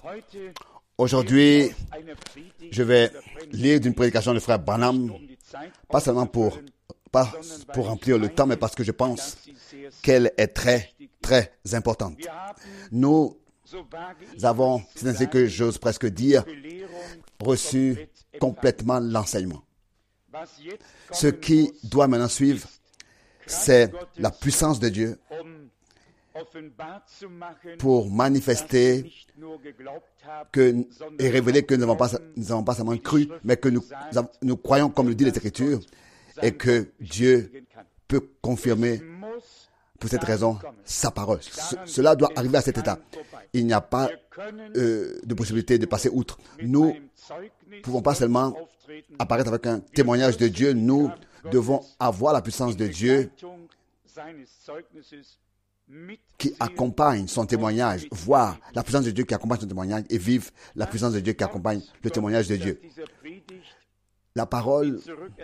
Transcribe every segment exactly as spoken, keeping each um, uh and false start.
Aujourd'hui, je vais lire d'une prédication de frère Branham, pas seulement pour, pas pour remplir le temps, mais parce que je pense qu'elle est très, très importante. Nous avons, c'est ainsi que j'ose presque dire, reçu complètement l'enseignement. Ce qui doit maintenant suivre, c'est la puissance de Dieu pour manifester que, et révéler que nous n'avons pas, nous n'avons pas seulement cru, mais que nous, nous croyons comme le dit les Écritures, et que Dieu peut confirmer pour cette raison sa parole. Ce, cela doit arriver à cet état. Il n'y a pas euh, de possibilité de passer outre. Nous ne pouvons pas seulement apparaître avec un témoignage de Dieu, nous devons avoir la puissance de Dieu qui accompagne son témoignage, voir la puissance de Dieu qui accompagne son témoignage et vivre la puissance de Dieu qui accompagne le témoignage de Dieu. La parole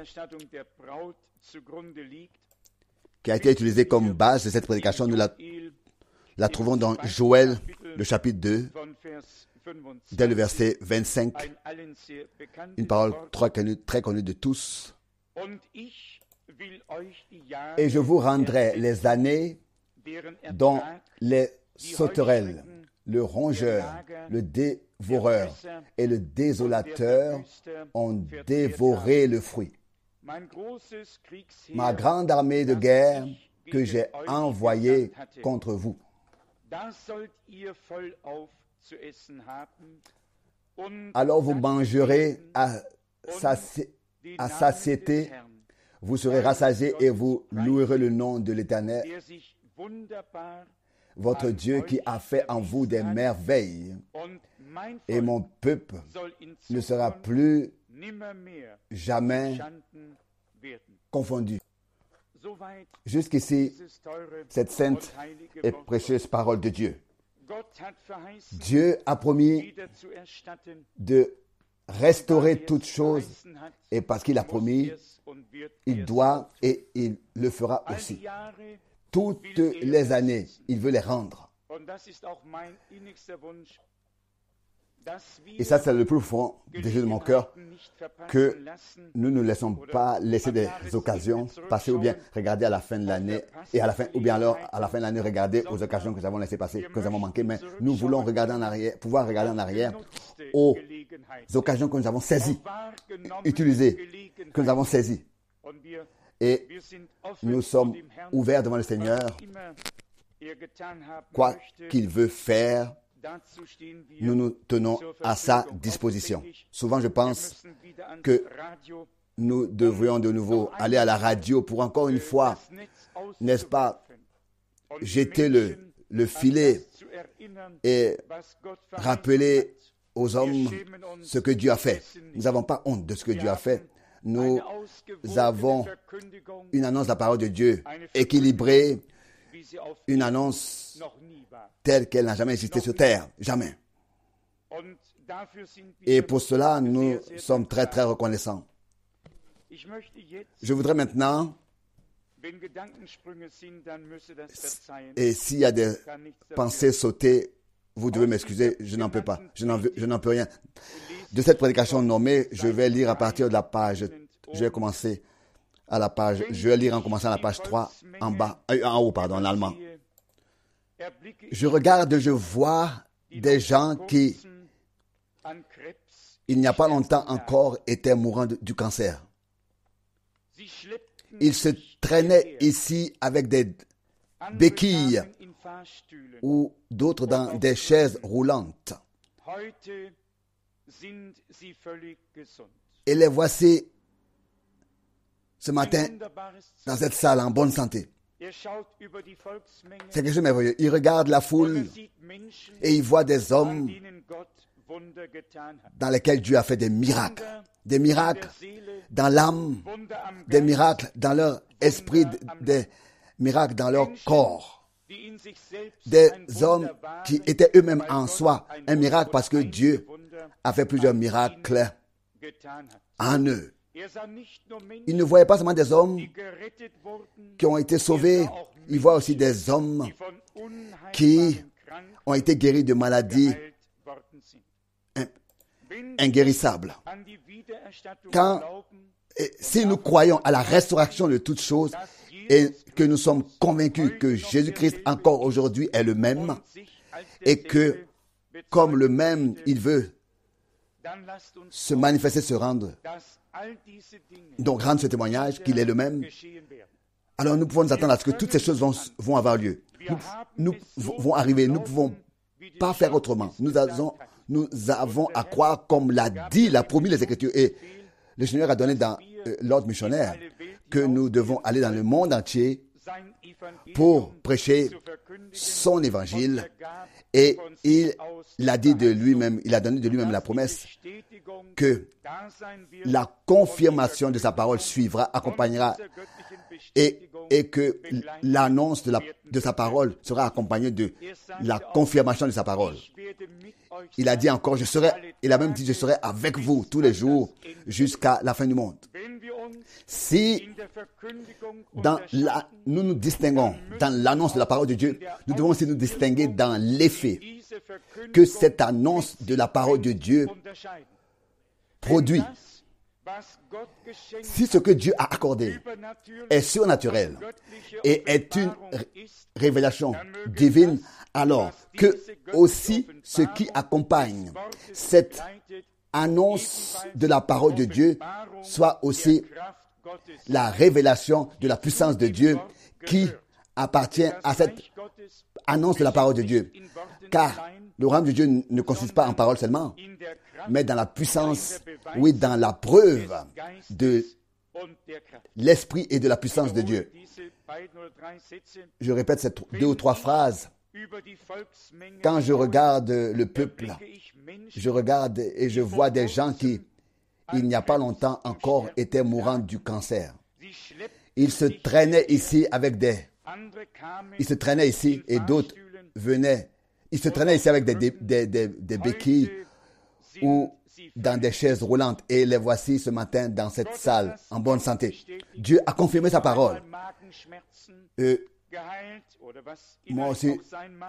qui a été utilisée comme base de cette prédication, nous la, la trouvons dans Joël, le chapitre deux, dès le verset vingt-cinq, une parole très connue, très connue de tous. Et je vous rendrai les années dont les sauterelles, le rongeur, le dévoreur et le désolateur ont dévoré le fruit. Ma grande armée de guerre que j'ai envoyée contre vous. Alors vous mangerez à, sati- à satiété, vous serez rassasiés et vous louerez le nom de l'Éternel, votre Dieu qui a fait en vous des merveilles. Et mon peuple ne sera plus jamais confondu. Jusqu'ici, cette sainte et précieuse parole de Dieu. Dieu a promis de restaurer toutes choses, et parce qu'il a promis, il doit et il le fera aussi. Toutes les années, il veut les rendre. Et ça, c'est le plus fond désir de mon cœur, que nous ne laissons pas laisser des occasions passer, ou bien regarder à la fin de l'année, et à la fin, ou bien alors à la fin de l'année regarder aux occasions que nous avons laissées passer, que nous avons manquées, mais nous voulons regarder en arrière, pouvoir regarder en arrière aux occasions que nous avons saisies, utilisées, que nous avons saisies. Et nous sommes ouverts devant le Seigneur. Quoi qu'il veut faire, nous nous tenons à sa disposition. Souvent, je pense que nous devrions de nouveau aller à la radio pour encore une fois, n'est-ce pas, jeter le, le filet et rappeler aux hommes ce que Dieu a fait. Nous n'avons pas honte de ce que Dieu a fait. Nous avons une annonce de la parole de Dieu équilibrée, une annonce telle qu'elle n'a jamais existé sur terre, jamais. Et pour cela, nous sommes très très reconnaissants. Je voudrais maintenant, et s'il y a des pensées sautées, vous devez m'excuser, je n'en peux pas, je n'en, veux, je n'en peux rien. De cette prédication nommée, je vais lire à partir de la page, je vais commencer à la page, je vais lire en commençant à la page trois, en bas, euh, en haut, pardon, en allemand. Je regarde, je vois des gens qui, il n'y a pas longtemps encore, étaient mourants de, du cancer. Ils se traînaient ici avec des béquilles ou d'autres dans des chaises roulantes. Et les voici ce matin dans cette salle en bonne santé. C'est quelque chose de merveilleux. Il regarde la foule et il voit des hommes dans lesquels Dieu a fait des miracles. Des miracles dans l'âme, des miracles dans leur esprit, des miracles dans leur corps. Des hommes qui étaient eux-mêmes en soi un miracle parce que Dieu a fait plusieurs miracles en eux. Il ne voyait pas seulement des hommes qui ont été sauvés, il voit aussi des hommes qui ont été guéris de maladies inguérissable. Quand, et, si nous croyons à la restauration de toutes choses et que nous sommes convaincus que Jésus-Christ encore aujourd'hui est le même et que comme le même, il veut se manifester, se rendre, donc rendre ce témoignage qu'il est le même, alors nous pouvons nous attendre à ce que toutes ces choses vont, vont avoir lieu. Nous, nous vont arriver, nous ne pouvons pas faire autrement. Nous avons, nous avons à croire comme l'a dit, l'a promis les Écritures. Et le Seigneur a donné dans euh, l'ordre missionnaire que nous devons aller dans le monde entier pour prêcher son évangile. Et il l'a dit de lui-même, il a donné de lui-même la promesse que la confirmation de sa parole suivra, accompagnera et, et que l'annonce de, la, de sa parole sera accompagnée de la confirmation de sa parole. Il a dit encore, je serai, il a même dit, je serai avec vous tous les jours jusqu'à la fin du monde. Si dans la, nous nous distinguons dans l'annonce de la parole de Dieu, nous devons aussi nous distinguer dans l'effet que cette annonce de la parole de Dieu produit. Si ce que Dieu a accordé est surnaturel et est une révélation divine, alors que aussi ce qui accompagne cette annonce de la parole de Dieu soit aussi la révélation de la puissance de Dieu qui appartient à cette annonce de la parole de Dieu. Car le royaume de Dieu ne consiste pas en parole seulement, mais dans la puissance, oui, dans la preuve de l'esprit et de la puissance de Dieu. Je répète ces deux ou trois phrases. Quand je regarde le peuple, je regarde et je vois des gens qui, il n'y a pas longtemps encore, étaient mourants du cancer. Ils se traînaient ici avec des... Ils se traînaient ici et d'autres venaient. Ils se traînaient ici avec des, des, des, des, des béquilles ou dans des chaises roulantes. Et les voici ce matin dans cette salle, en bonne santé. Dieu a confirmé sa parole. Euh, moi aussi,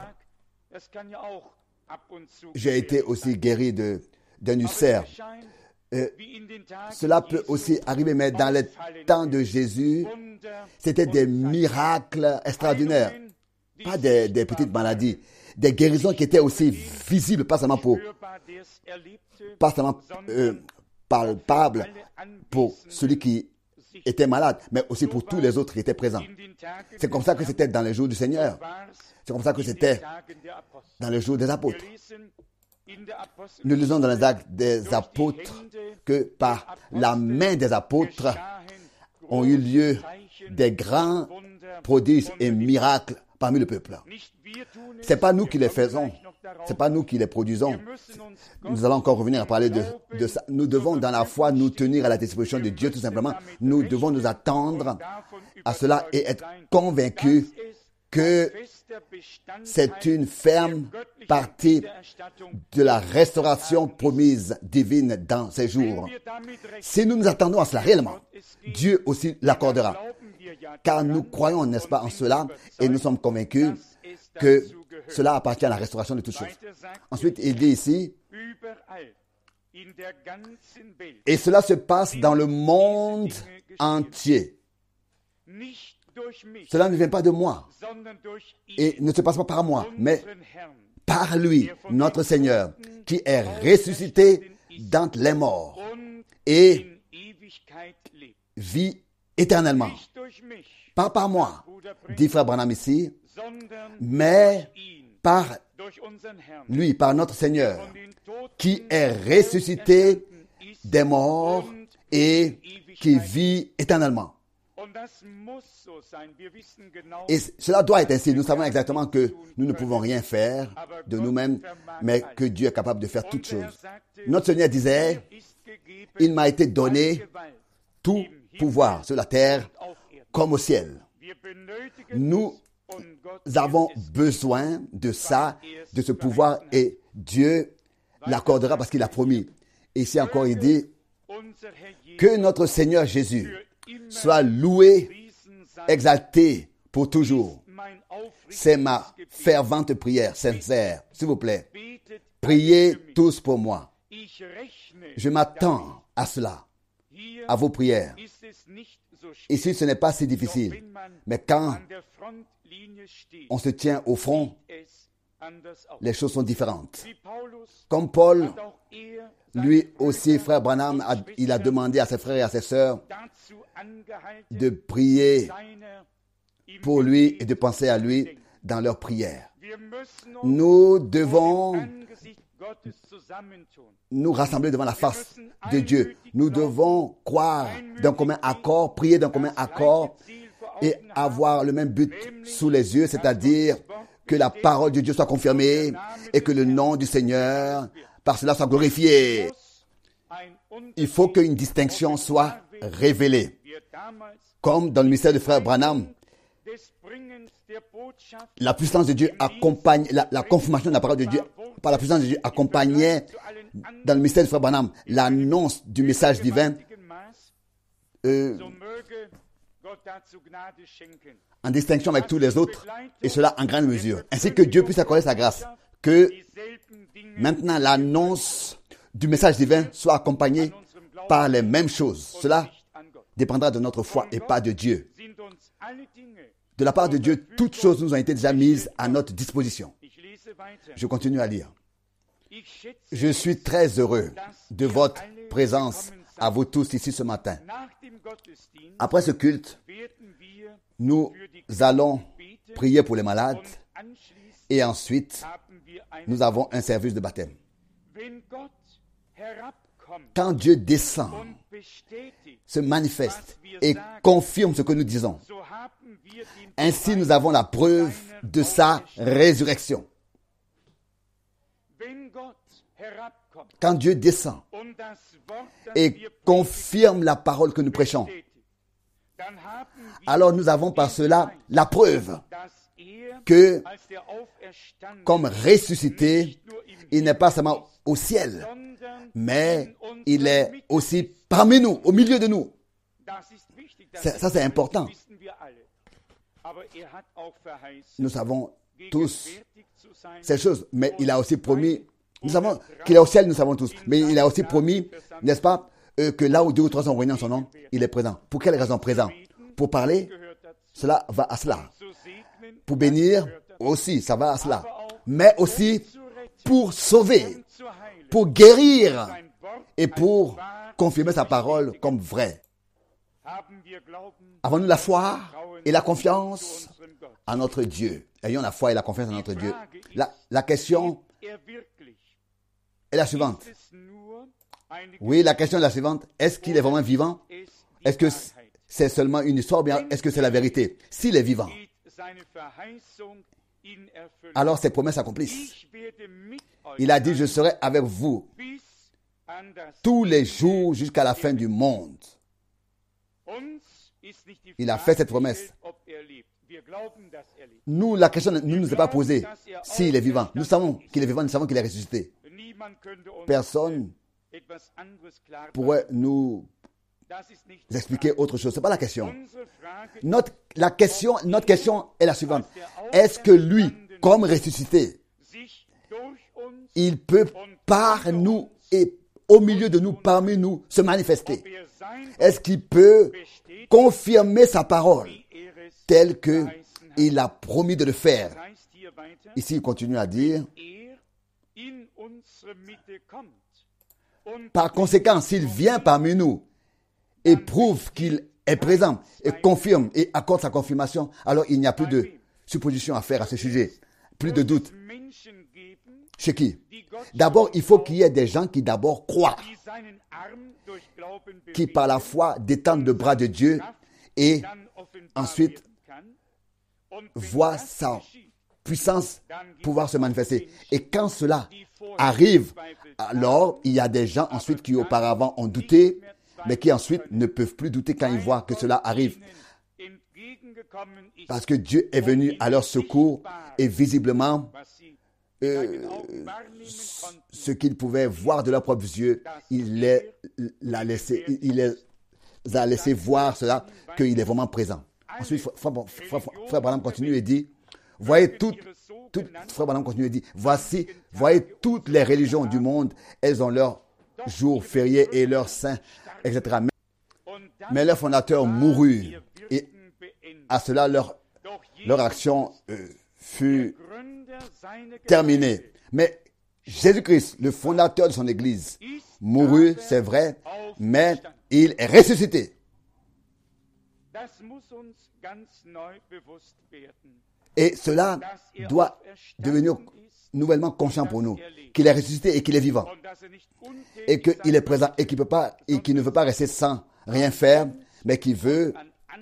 j'ai été aussi guéri de, d'un ulcère. Euh, cela peut aussi arriver, mais dans les temps de Jésus, c'était des miracles extraordinaires. Pas des, des petites maladies. Des guérisons qui étaient aussi visibles, pas seulement pour, pas seulement euh, palpables pour celui qui était malade, mais aussi pour tous les autres qui étaient présents. C'est comme ça que c'était dans les jours du Seigneur. C'est comme ça que c'était dans les jours des apôtres. Nous lisons dans les actes des apôtres que par la main des apôtres ont eu lieu des grands prodiges et miracles parmi le peuple. Ce n'est pas nous qui les faisons, ce n'est pas nous qui les produisons. Nous allons encore revenir à parler de, de ça. Nous devons dans la foi nous tenir à la disposition de Dieu tout simplement. Nous devons nous attendre à cela et être convaincus que c'est une ferme partie de la restauration promise divine dans ces jours. Si nous nous attendons à cela réellement, Dieu aussi l'accordera. Car nous croyons, n'est-ce pas, en cela et nous sommes convaincus que cela appartient à la restauration de toutes choses. Ensuite, il dit ici, et cela se passe dans le monde entier. Cela ne vient pas de moi et ne se passe pas par moi, mais par lui, notre Seigneur, qui est ressuscité d'entre les morts et vit éternellement. Pas par moi, dit Frère Branham ici, mais par lui, par notre Seigneur, qui est ressuscité des morts et qui vit éternellement. Et cela doit être ainsi. Nous savons exactement que nous ne pouvons rien faire de nous-mêmes, mais que Dieu est capable de faire toutes choses. Notre Seigneur disait, il m'a été donné tout pouvoir sur la terre comme au ciel. Nous avons besoin de ça, de ce pouvoir, et Dieu l'accordera parce qu'il a promis. Ici encore, il dit que notre Seigneur Jésus soit loué, exalté pour toujours. C'est ma fervente prière sincère. S'il vous plaît, priez tous pour moi. Je m'attends à cela, à vos prières. Ici, ce n'est pas si difficile, mais quand on se tient au front, les choses sont différentes. Comme Paul, lui aussi, frère Branham, a, il a demandé à ses frères et à ses sœurs de prier pour lui et de penser à lui dans leurs prières. Nous devons nous rassembler devant la face de Dieu. Nous devons croire d'un commun accord, prier d'un commun accord et avoir le même but sous les yeux, c'est-à-dire que la parole de Dieu soit confirmée et que le nom du Seigneur, par cela, soit glorifié. Il faut qu'une distinction soit révélée. Comme dans le mystère du frère Branham, la puissance de Dieu accompagne, la, la confirmation de la parole de Dieu par la puissance de Dieu accompagnait dans le mystère du frère Branham l'annonce du message divin euh, en distinction avec tous les autres, et cela en grande mesure. Ainsi que Dieu puisse accorder sa grâce, que maintenant l'annonce du message divin soit accompagnée par les mêmes choses. Cela dépendra de notre foi et pas de Dieu. De la part de Dieu, toutes choses nous ont été déjà mises à notre disposition. Je continue à lire. Je suis très heureux de votre présence à vous tous ici ce matin. Après ce culte, nous allons prier pour les malades et ensuite, nous avons un service de baptême. Quand Dieu descend, se manifeste et confirme ce que nous disons, ainsi nous avons la preuve de sa résurrection. Quand Dieu descend et confirme la parole que nous prêchons, alors nous avons par cela la preuve que, comme ressuscité, il n'est pas seulement au ciel, mais il est aussi parmi nous, au milieu de nous. C'est, ça, c'est important. Nous savons tous ces choses, mais il a aussi promis, nous savons qu'il est au ciel, nous savons tous, mais il a aussi promis, n'est-ce pas, euh, que là où deux ou trois sont réunis en son nom, il est présent. Pour quelle raison présent? Pour parler, cela va à cela. Pour bénir, aussi, ça va à cela. Mais aussi pour sauver, pour guérir et pour confirmer sa parole comme vraie. Avons-nous la foi et la confiance à notre Dieu? Ayons la foi et la confiance en notre Dieu. La, la question est la suivante. Oui, la question est la suivante. Est-ce qu'il est vraiment vivant? Est-ce que c'est seulement une histoire ou bien est-ce que c'est la vérité? S'il est vivant, alors ses promesses s'accomplissent. Il a dit, je serai avec vous tous les jours jusqu'à la fin du monde. Il a fait cette promesse. Nous, la question ne nous est pas posée s'il est vivant. Nous savons qu'il est vivant, nous savons qu'il est ressuscité. Personne pourrait nous expliquer autre chose. Ce n'est pas la question. Notre, la question. Notre question est la suivante. Est-ce que lui, comme ressuscité, il peut par nous et au milieu de nous, parmi nous, se manifester? Est-ce qu'il peut confirmer sa parole telle qu'il a promis de le faire? Ici, il continue à dire, par conséquent, s'il vient parmi nous et prouve qu'il est présent et confirme et accorde sa confirmation, alors il n'y a plus de supposition à faire à ce sujet, plus de doute. Chez qui? D'abord, il faut qu'il y ait des gens qui d'abord croient, qui par la foi détendent le bras de Dieu et ensuite voient sa puissance pouvoir se manifester. Et quand cela arrive, alors il y a des gens ensuite qui auparavant ont douté, mais qui ensuite ne peuvent plus douter quand ils voient que cela arrive. Parce que Dieu est venu à leur secours et visiblement, euh, ce qu'ils pouvaient voir de leurs propres yeux, il les a laissé, il les a laissé voir cela, qu'il est vraiment présent. Ensuite, frère, frère, frère Branham continue et dit, voyez toutes tout, Frère Branham continue et dit, voici, voyez toutes les religions du monde, elles ont leurs jours fériés et leurs saints, et cetera. Mais, mais leur fondateur mourut et à cela leur, leur action euh, fut terminée. Mais Jésus-Christ, le fondateur de son Église, mourut, c'est vrai, mais il est ressuscité. Et cela doit devenir nouvellement conscient pour nous, qu'il est ressuscité et qu'il est vivant, et qu'il est présent et qu'il peut pas, et qu'il ne veut pas rester sans rien faire, mais qu'il veut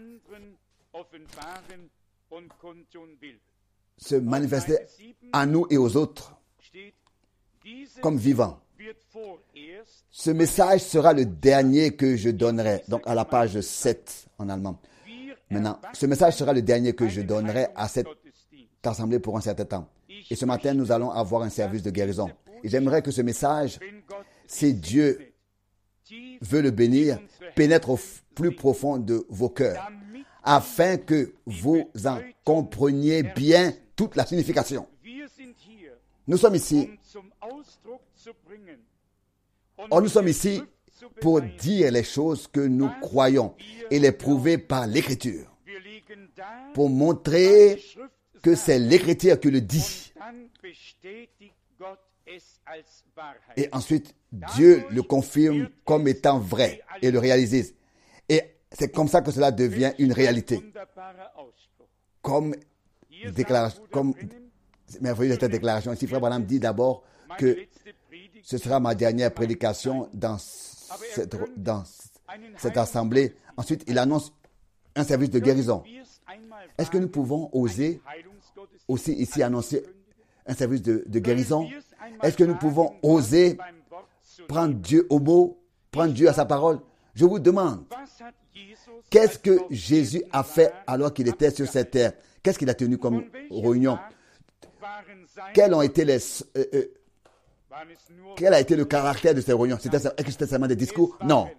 se manifester à nous et aux autres comme vivants. Ce message sera le dernier que je donnerai, donc à la page sept en allemand. Maintenant, ce message sera le dernier que je donnerai à cette assemblée pour un certain temps. Et ce matin, nous allons avoir un service de guérison. Et j'aimerais que ce message, si Dieu veut le bénir, pénètre au plus profond de vos cœurs, afin que vous en compreniez bien toute la signification. Nous sommes ici, or nous sommes ici pour dire les choses que nous croyons et les prouver par l'Écriture, pour montrer que c'est l'Écriture qui le dit. Et ensuite, Dieu le confirme comme étant vrai et le réalise. Et c'est comme ça que cela devient une réalité. Comme déclaration, comme merveilleuse cette déclaration. Ici, Frère Branham dit d'abord que ce sera ma dernière prédication dans cette, dans cette assemblée. Ensuite, il annonce un service de guérison. Est-ce que nous pouvons oser aussi ici annoncer un service de, de guérison? Est-ce que nous pouvons oser prendre Dieu au mot, prendre Dieu à sa parole? Je vous demande, qu'est-ce que Jésus a fait alors qu'il était sur cette terre? Qu'est-ce qu'il a tenu comme réunion? Quels ont été les... Euh, euh, quel a été le caractère de ces réunions? C'était, est-ce que c'était seulement des discours? Non.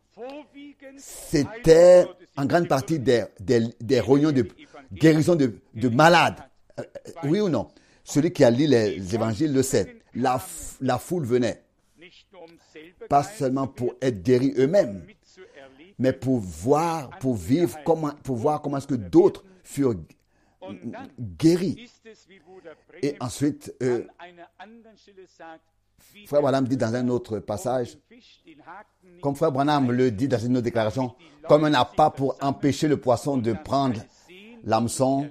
C'était en grande partie des, des, des réunions de guérison de, de malades. Euh, oui ou non? Celui qui a lu les évangiles le sait. La, la foule venait. Pas seulement pour être guéris eux-mêmes, mais pour voir, pour vivre, comment, pour voir comment est-ce que d'autres furent guéris. Et ensuite, euh, Frère Branham dit dans un autre passage, comme Frère Branham le dit dans une autre déclaration, comme on n'a pas pour empêcher le poisson de prendre l'hameçon,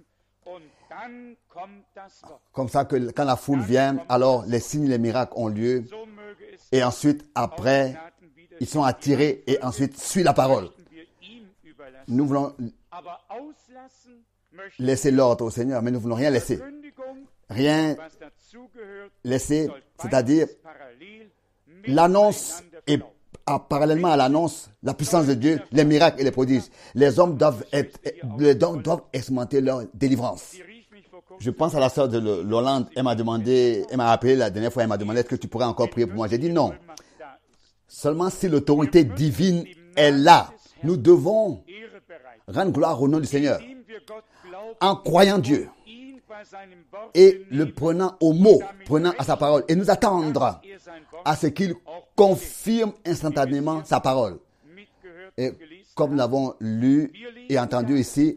comme ça que quand la foule vient, alors les signes et les miracles ont lieu. Et ensuite, après, ils sont attirés et ensuite suit la parole. Nous voulons laisser l'ordre au Seigneur, mais nous ne voulons rien laisser. Rien laisser, c'est-à-dire l'annonce et parallèlement à l'annonce, la puissance de Dieu, les miracles et les prodiges. Les hommes doivent être, les hommes doivent expérimenter leur délivrance. Je pense à la sœur de l'Hollande, elle m'a demandé, elle m'a appelé la dernière fois, elle m'a demandé est-ce que tu pourrais encore prier pour moi. J'ai dit non. Seulement si l'autorité divine est là, nous devons rendre gloire au nom du Seigneur en croyant Dieu et le prenant au mot, prenant à sa parole et nous attendre à ce qu'il confirme instantanément sa parole. Et comme nous l'avons lu et entendu ici,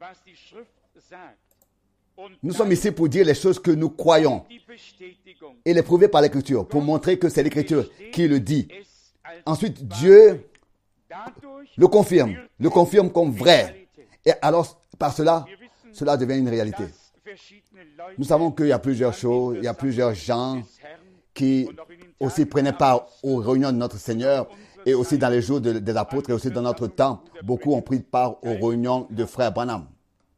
nous sommes ici pour dire les choses que nous croyons et les prouver par l'Écriture, pour montrer que c'est l'Écriture qui le dit. Ensuite, Dieu le confirme, le confirme comme vrai. Et alors, par cela, cela devient une réalité. Nous savons qu'il y a plusieurs choses, il y a plusieurs gens qui aussi prenaient part aux réunions de notre Seigneur et aussi dans les jours de, des apôtres et aussi dans notre temps. Beaucoup ont pris part aux réunions de Frère Branham.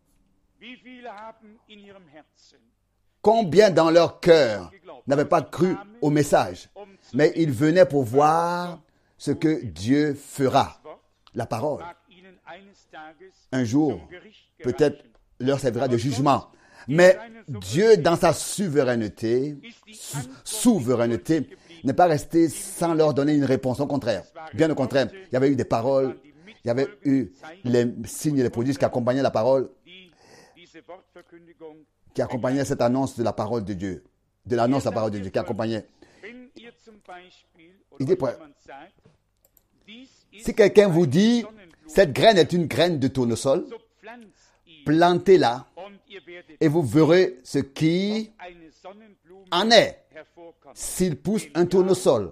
Combien dans leur cœur n'avaient pas cru au message, mais ils venaient pour voir ce que Dieu fera. La parole. Un jour, peut-être leur servira de jugement. Mais Dieu, dans sa souveraineté, sou- souveraineté, n'est pas resté sans leur donner une réponse. Au contraire, bien au contraire, il y avait eu des paroles, il y avait eu les signes et les prodiges qui accompagnaient la parole, qui accompagnait cette annonce de la parole de Dieu, de l'annonce de la parole de Dieu, qui accompagnait. Il dit, si quelqu'un vous dit, cette graine est une graine de tournesol, plantez-la et vous verrez ce qui en est. S'il pousse un tournesol,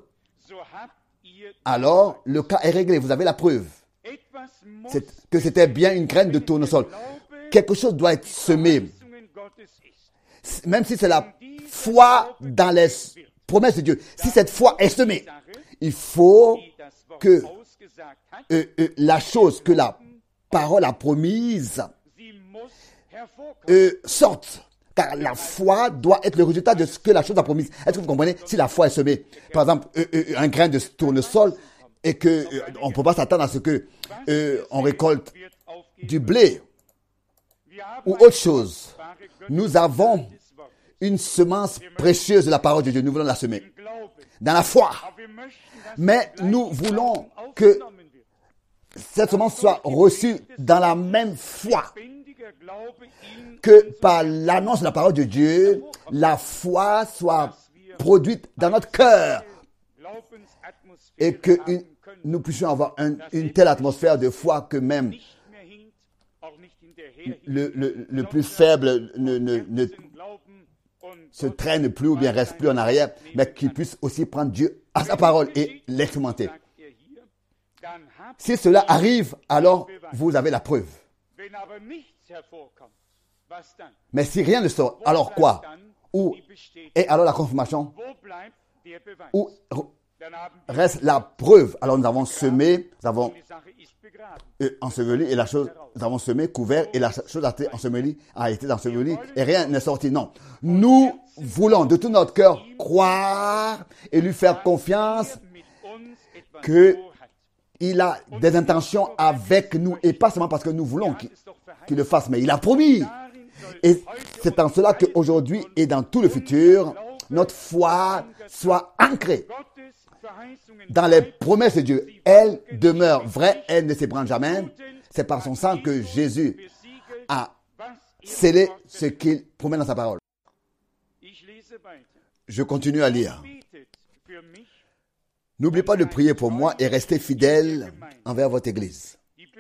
alors le cas est réglé. Vous avez la preuve c'est que c'était bien une graine de tournesol. Quelque chose doit être semé. Même si c'est la foi dans les promesses de Dieu. Si cette foi est semée, il faut que euh, euh, la chose que la parole a promise euh, sorte. Car la foi doit être le résultat de ce que la chose a promis. Est-ce que vous comprenez? Si la foi est semée, par exemple, euh, euh, un grain de tournesol, et que euh, on ne peut pas s'attendre à ce que euh, on récolte du blé ou autre chose. Nous avons une semence précieuse de la parole de Dieu. Nous voulons la semer dans la foi. Mais nous voulons que cette semence soit reçue dans la même foi. Que par l'annonce de la parole de Dieu, la foi soit produite dans notre cœur et que une, nous puissions avoir un, une telle atmosphère de foi que même le, le, le plus faible ne, ne, ne se traîne plus ou bien reste plus en arrière, mais qu'il puisse aussi prendre Dieu à sa parole et l'expérimenter. Si cela arrive, alors vous avez la preuve. Mais si rien ne sort, alors quoi? Où est alors la confirmation? Où reste la preuve? Alors nous avons semé, nous avons enseveli et la chose, nous avons semé, couvert et la chose a été ensevelie, a été ensevelie et rien n'est sorti. Non. Nous voulons de tout notre cœur croire et lui faire confiance que il a des intentions avec nous et pas seulement parce que nous voulons qu'il, qu'il le fasse, mais il a promis. Et c'est en cela qu'aujourd'hui et dans tout le futur, notre foi soit ancrée dans les promesses de Dieu. Elle demeure vraie, elle ne s'ébranle jamais. C'est par son sang que Jésus a scellé ce qu'il promet dans sa parole. Je continue à lire. N'oubliez pas de prier pour moi et restez fidèle envers votre Église.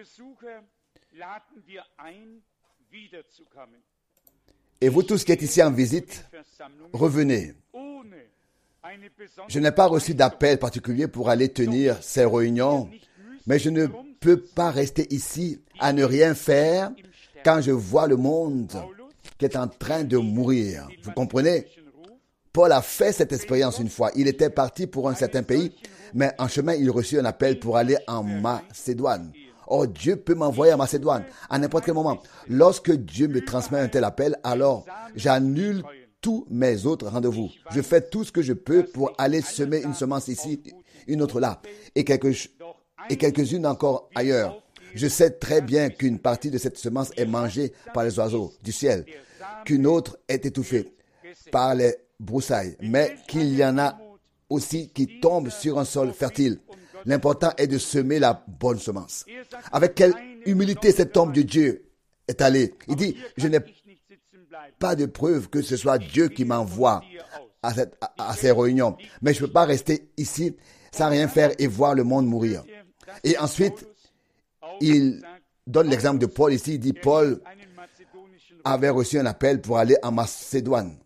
Et vous tous qui êtes ici en visite, revenez. Je n'ai pas reçu d'appel particulier pour aller tenir ces réunions, mais je ne peux pas rester ici à ne rien faire quand je vois le monde qui est en train de mourir. Vous comprenez? Paul a fait cette expérience une fois. Il était parti pour un certain pays, mais en chemin, il reçut un appel pour aller en Macédoine. Oh, Dieu peut m'envoyer en Macédoine à n'importe quel moment. Lorsque Dieu me transmet un tel appel, alors j'annule tous mes autres rendez-vous. Je fais tout ce que je peux pour aller semer une semence ici, une autre là, et, quelques, et quelques-unes encore ailleurs. Je sais très bien qu'une partie de cette semence est mangée par les oiseaux du ciel, qu'une autre est étouffée par les broussailles, mais qu'il y en a aussi qui tombent sur un sol fertile. L'important est de semer la bonne semence. Avec quelle humilité cet homme de Dieu est allé. Il dit, je n'ai pas de preuve que ce soit Dieu qui m'envoie à, cette, à, à ces réunions. Mais je ne peux pas rester ici sans rien faire et voir le monde mourir. Et ensuite, il donne l'exemple de Paul ici. Il dit, Paul avait reçu un appel pour aller en Macédoine.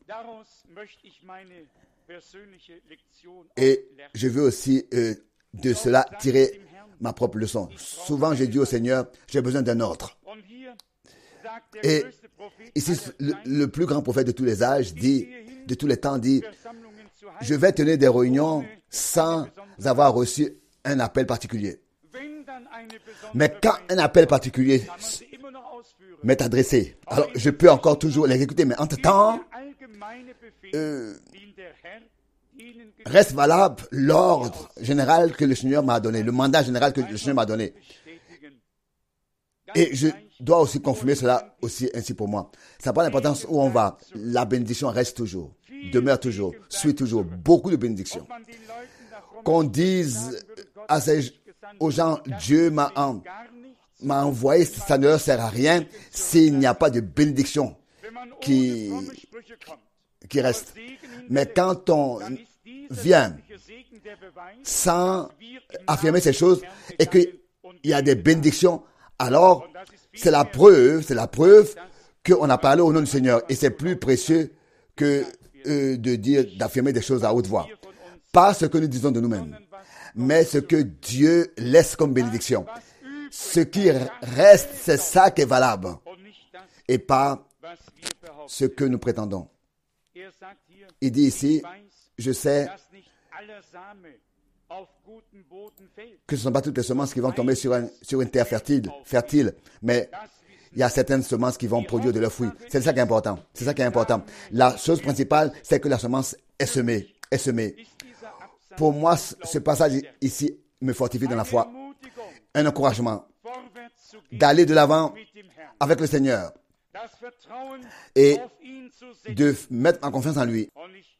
Et je veux aussi euh, de cela tirer ma propre leçon. Souvent, j'ai dit au Seigneur, j'ai besoin d'un ordre. Et ici, le, le plus grand prophète de tous les âges, dit, de tous les temps, dit, je vais tenir des réunions sans avoir reçu un appel particulier. Mais quand un appel particulier m'est adressé, alors je peux encore toujours l'exécuter, mais entre-temps, euh, reste valable l'ordre général que le Seigneur m'a donné, le mandat général que le Seigneur m'a donné. Et je dois aussi confirmer cela aussi ainsi pour moi. Ça n'a pas d'importance où on va. La bénédiction reste toujours, demeure toujours, suit toujours. Beaucoup de bénédictions. Qu'on dise à ces, aux gens, Dieu m'a, en, m'a envoyé, ça ne leur sert à rien s'il n'y a pas de bénédiction. qui, qui reste. Mais quand on vient sans affirmer ces choses et qu'il y a des bénédictions, alors c'est la preuve, c'est la preuve qu'on a parlé au nom du Seigneur. Et c'est plus précieux que euh, de dire, d'affirmer des choses à haute voix. Pas ce que nous disons de nous-mêmes, mais ce que Dieu laisse comme bénédiction. Ce qui reste, c'est ça qui est valable. Et pas ce que nous prétendons. Il dit ici, je sais que ce ne sont pas toutes les semences qui vont tomber sur, un, sur une terre fertile, fertile, mais il y a certaines semences qui vont produire de leurs fruits. C'est ça qui est important. C'est ça qui est important. La chose principale, c'est que la semence est semée, est semée. Pour moi, ce passage ici me fortifie dans la foi. Un encouragement d'aller de l'avant avec le Seigneur et de mettre en confiance en lui.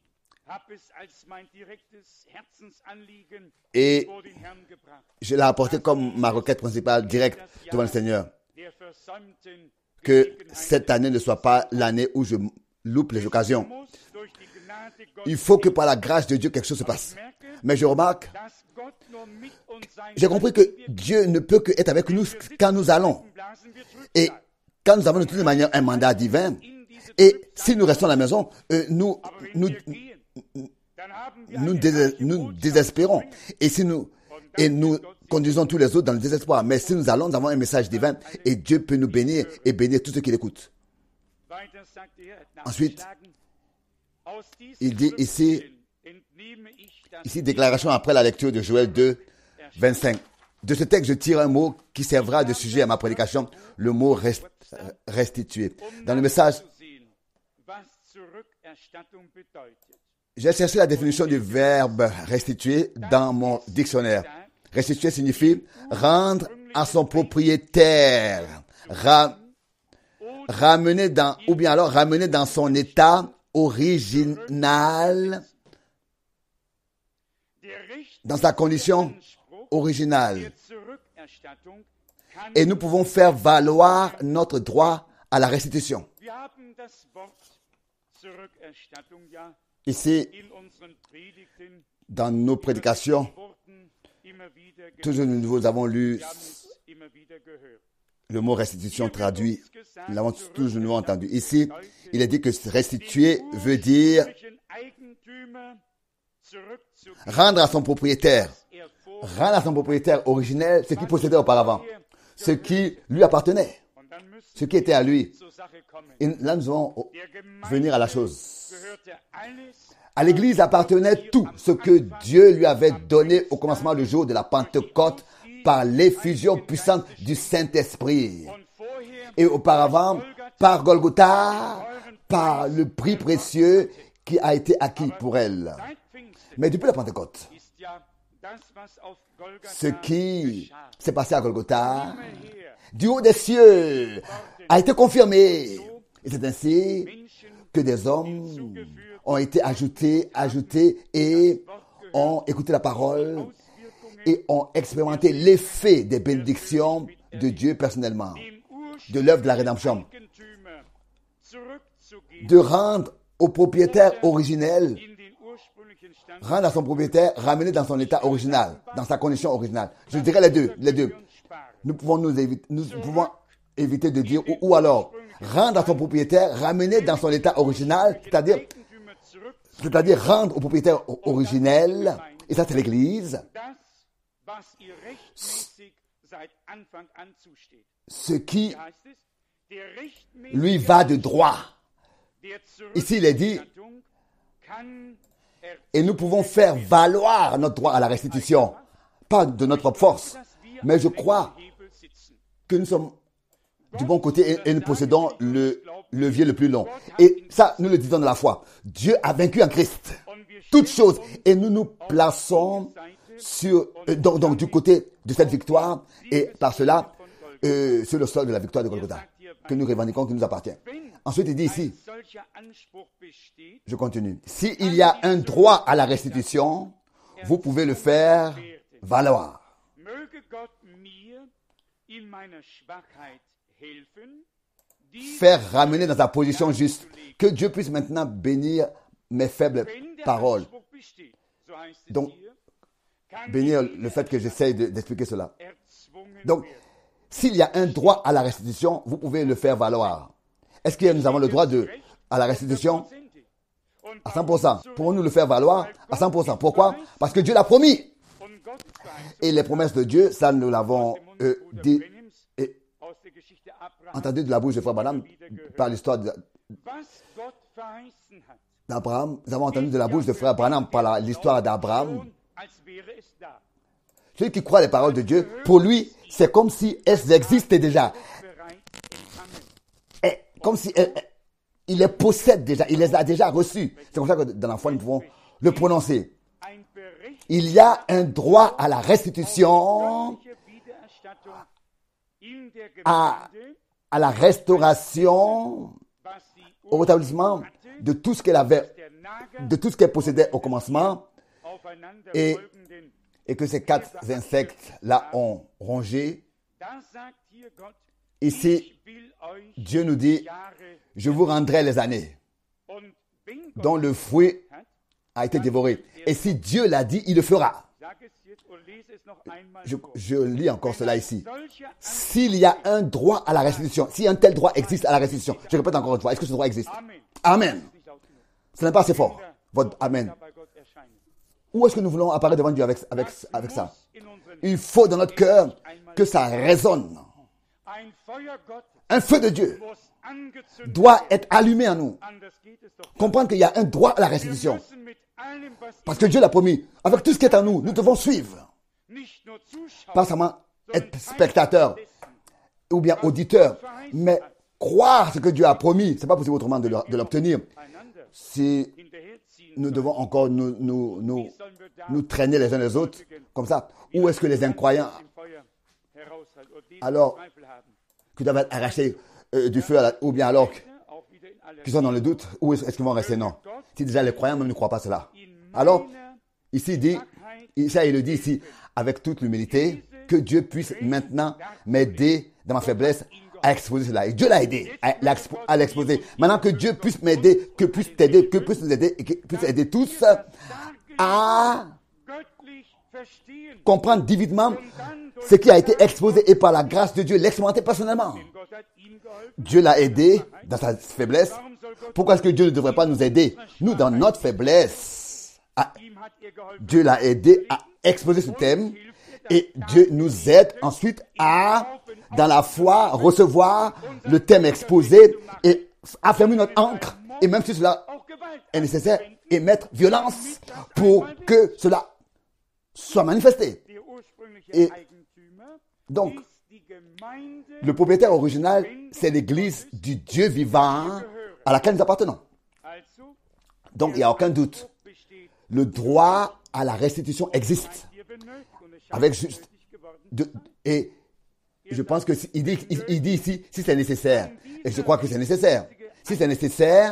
Et je l'ai apporté comme ma requête principale directe devant le Seigneur. Que cette année ne soit pas l'année où je loupe les occasions. Il faut que par la grâce de Dieu, quelque chose se passe. Mais je remarque, j'ai compris que Dieu ne peut que être avec nous quand nous allons. Et quand nous avons de toute manière un mandat divin, et si nous restons à la maison, euh, nous, nous, nous, dés, nous désespérons. Et si nous, et nous conduisons tous les autres dans le désespoir. Mais si nous allons, nous avons un message divin et Dieu peut nous bénir et bénir tous ceux qui l'écoutent. Ensuite, il dit ici, ici, déclaration après la lecture de Joël deux, vingt-cinq. De ce texte, je tire un mot qui servira de sujet à ma prédication, le mot rest, restituer. Dans le message, j'ai cherché la définition du verbe restituer dans mon dictionnaire. Restituer signifie rendre à son propriétaire, ra, ramener dans, ou bien alors ramener dans son état original, dans sa condition originale. Et nous pouvons faire valoir notre droit à la restitution. Ici, dans nos prédications, toujours nous avons lu le mot restitution traduit. Nous l'avons toujours nous entendu. Ici, il est dit que restituer veut dire rendre à son propriétaire. Rendre à son propriétaire originel ce qu'il possédait auparavant. Ce qui lui appartenait. Ce qui était à lui. Et là, nous allons venir à la chose. À l'Église appartenait tout ce que Dieu lui avait donné au commencement du jour de la Pentecôte par l'effusion puissante du Saint-Esprit. Et auparavant, par Golgotha, par le prix précieux qui a été acquis pour elle. Mais depuis la Pentecôte, ce qui s'est passé à Golgotha, du haut des cieux, a été confirmé. Et c'est ainsi que des hommes ont été ajoutés, ajoutés et ont écouté la parole et ont expérimenté l'effet des bénédictions de Dieu personnellement, de l'œuvre de la rédemption, de rendre au propriétaire originel, rendre à son propriétaire, ramener dans son état original, dans sa condition originale. Je dirais les deux, les deux. Nous pouvons nous éviter, nous pouvons éviter de dire, ou, ou alors, rendre à son propriétaire, ramener dans son état original, c'est-à-dire, c'est-à-dire rendre au propriétaire originel, et ça c'est l'Église, ce qui lui va de droit. Ici il est dit, et nous pouvons faire valoir notre droit à la restitution, pas de notre propre force, mais je crois que nous sommes du bon côté et, et nous possédons le levier le plus long. Et ça, nous le disons dans la foi. Dieu a vaincu en Christ toutes choses et nous nous plaçons sur, euh, donc, donc du côté de cette victoire et par cela euh, sur le sol de la victoire de Golgotha que nous revendiquons, qui nous appartient. Ensuite, il dit ici, je continue, s'il y a un droit à la restitution, vous pouvez le faire valoir. faire ramener dans sa position juste. Que Dieu puisse maintenant bénir mes faibles paroles. Donc, bénir le fait que j'essaye de, d'expliquer cela. Donc, s'il y a un droit à la restitution, vous pouvez le faire valoir. Est-ce que nous avons le droit de, à la restitution? À cent pour cent. Pourrons-nous le faire valoir? À cent pour cent. Pourquoi? Parce que Dieu l'a promis. Et les promesses de Dieu, ça nous l'avons euh, dit, et entendu de la bouche de Frère Branham par l'histoire de, d'Abraham. Nous avons entendu de la bouche de Frère Branham par la, l'histoire d'Abraham. Celui qui croit les paroles de Dieu, pour lui, c'est comme si elles existaient déjà. Et comme si elles, il les possède déjà, il les a déjà reçues. C'est comme ça que dans la foi, nous pouvons le prononcer. Il y a un droit à la restitution, à, à la restauration, au rétablissement de tout ce qu'elle avait, de tout ce qu'elle possédait au commencement, et, et que ces quatre insectes-là ont rongé. Ici, Dieu nous dit, je vous rendrai les années dont le fruit a été dévoré. Et si Dieu l'a dit, il le fera. Je, je lis encore cela ici. S'il y a un droit à la restitution, si un tel droit existe à la restitution, je répète encore une fois, est-ce que ce droit existe? Amen. Ce n'est pas assez fort, votre Amen. Où est-ce que nous voulons apparaître devant Dieu avec, avec, avec ça? Il faut dans notre cœur que ça résonne. Un feu de Dieu doit être allumé en nous. Comprendre qu'il y a un droit à la restitution. Parce que Dieu l'a promis. Avec tout ce qui est en nous, nous devons suivre. Pas seulement être spectateur ou bien auditeur, mais croire ce que Dieu a promis. Ce n'est pas possible autrement de l'obtenir. Si nous devons encore nous, nous, nous, nous traîner les uns les autres comme ça, où est-ce que les incroyants, alors qui doivent être arrachés euh, du feu à la, ou bien alors qui sont dans le doute, où est-ce qu'ils vont rester? Non. Si déjà les croyants même ne croient pas cela. Alors, ici il dit, ça il le dit ici, avec toute l'humilité, que Dieu puisse maintenant m'aider dans ma faiblesse à exposer cela. Et Dieu l'a aidé à, à l'exposer. Maintenant que Dieu puisse m'aider, que puisse t'aider, que puisse nous aider, et que puisse aider tous à comprendre divinement ce qui a été exposé et par la grâce de Dieu l'expérimenter personnellement. Dieu l'a aidé dans sa faiblesse. Pourquoi est-ce que Dieu ne devrait pas nous aider, nous, dans notre faiblesse? À, Dieu l'a aidé à exposer ce thème et Dieu nous aide ensuite à, dans la foi, recevoir le thème exposé et affermir notre ancre. Et même si cela est nécessaire, et mettre violence pour que cela soit manifesté. Et donc, le propriétaire original, c'est l'église du Dieu vivant à laquelle nous appartenons. Donc, il n'y a aucun doute. Le droit à la restitution existe. Avec juste de, et je pense que il dit, il, il dit ici si c'est nécessaire. Et je crois que c'est nécessaire. Si c'est nécessaire,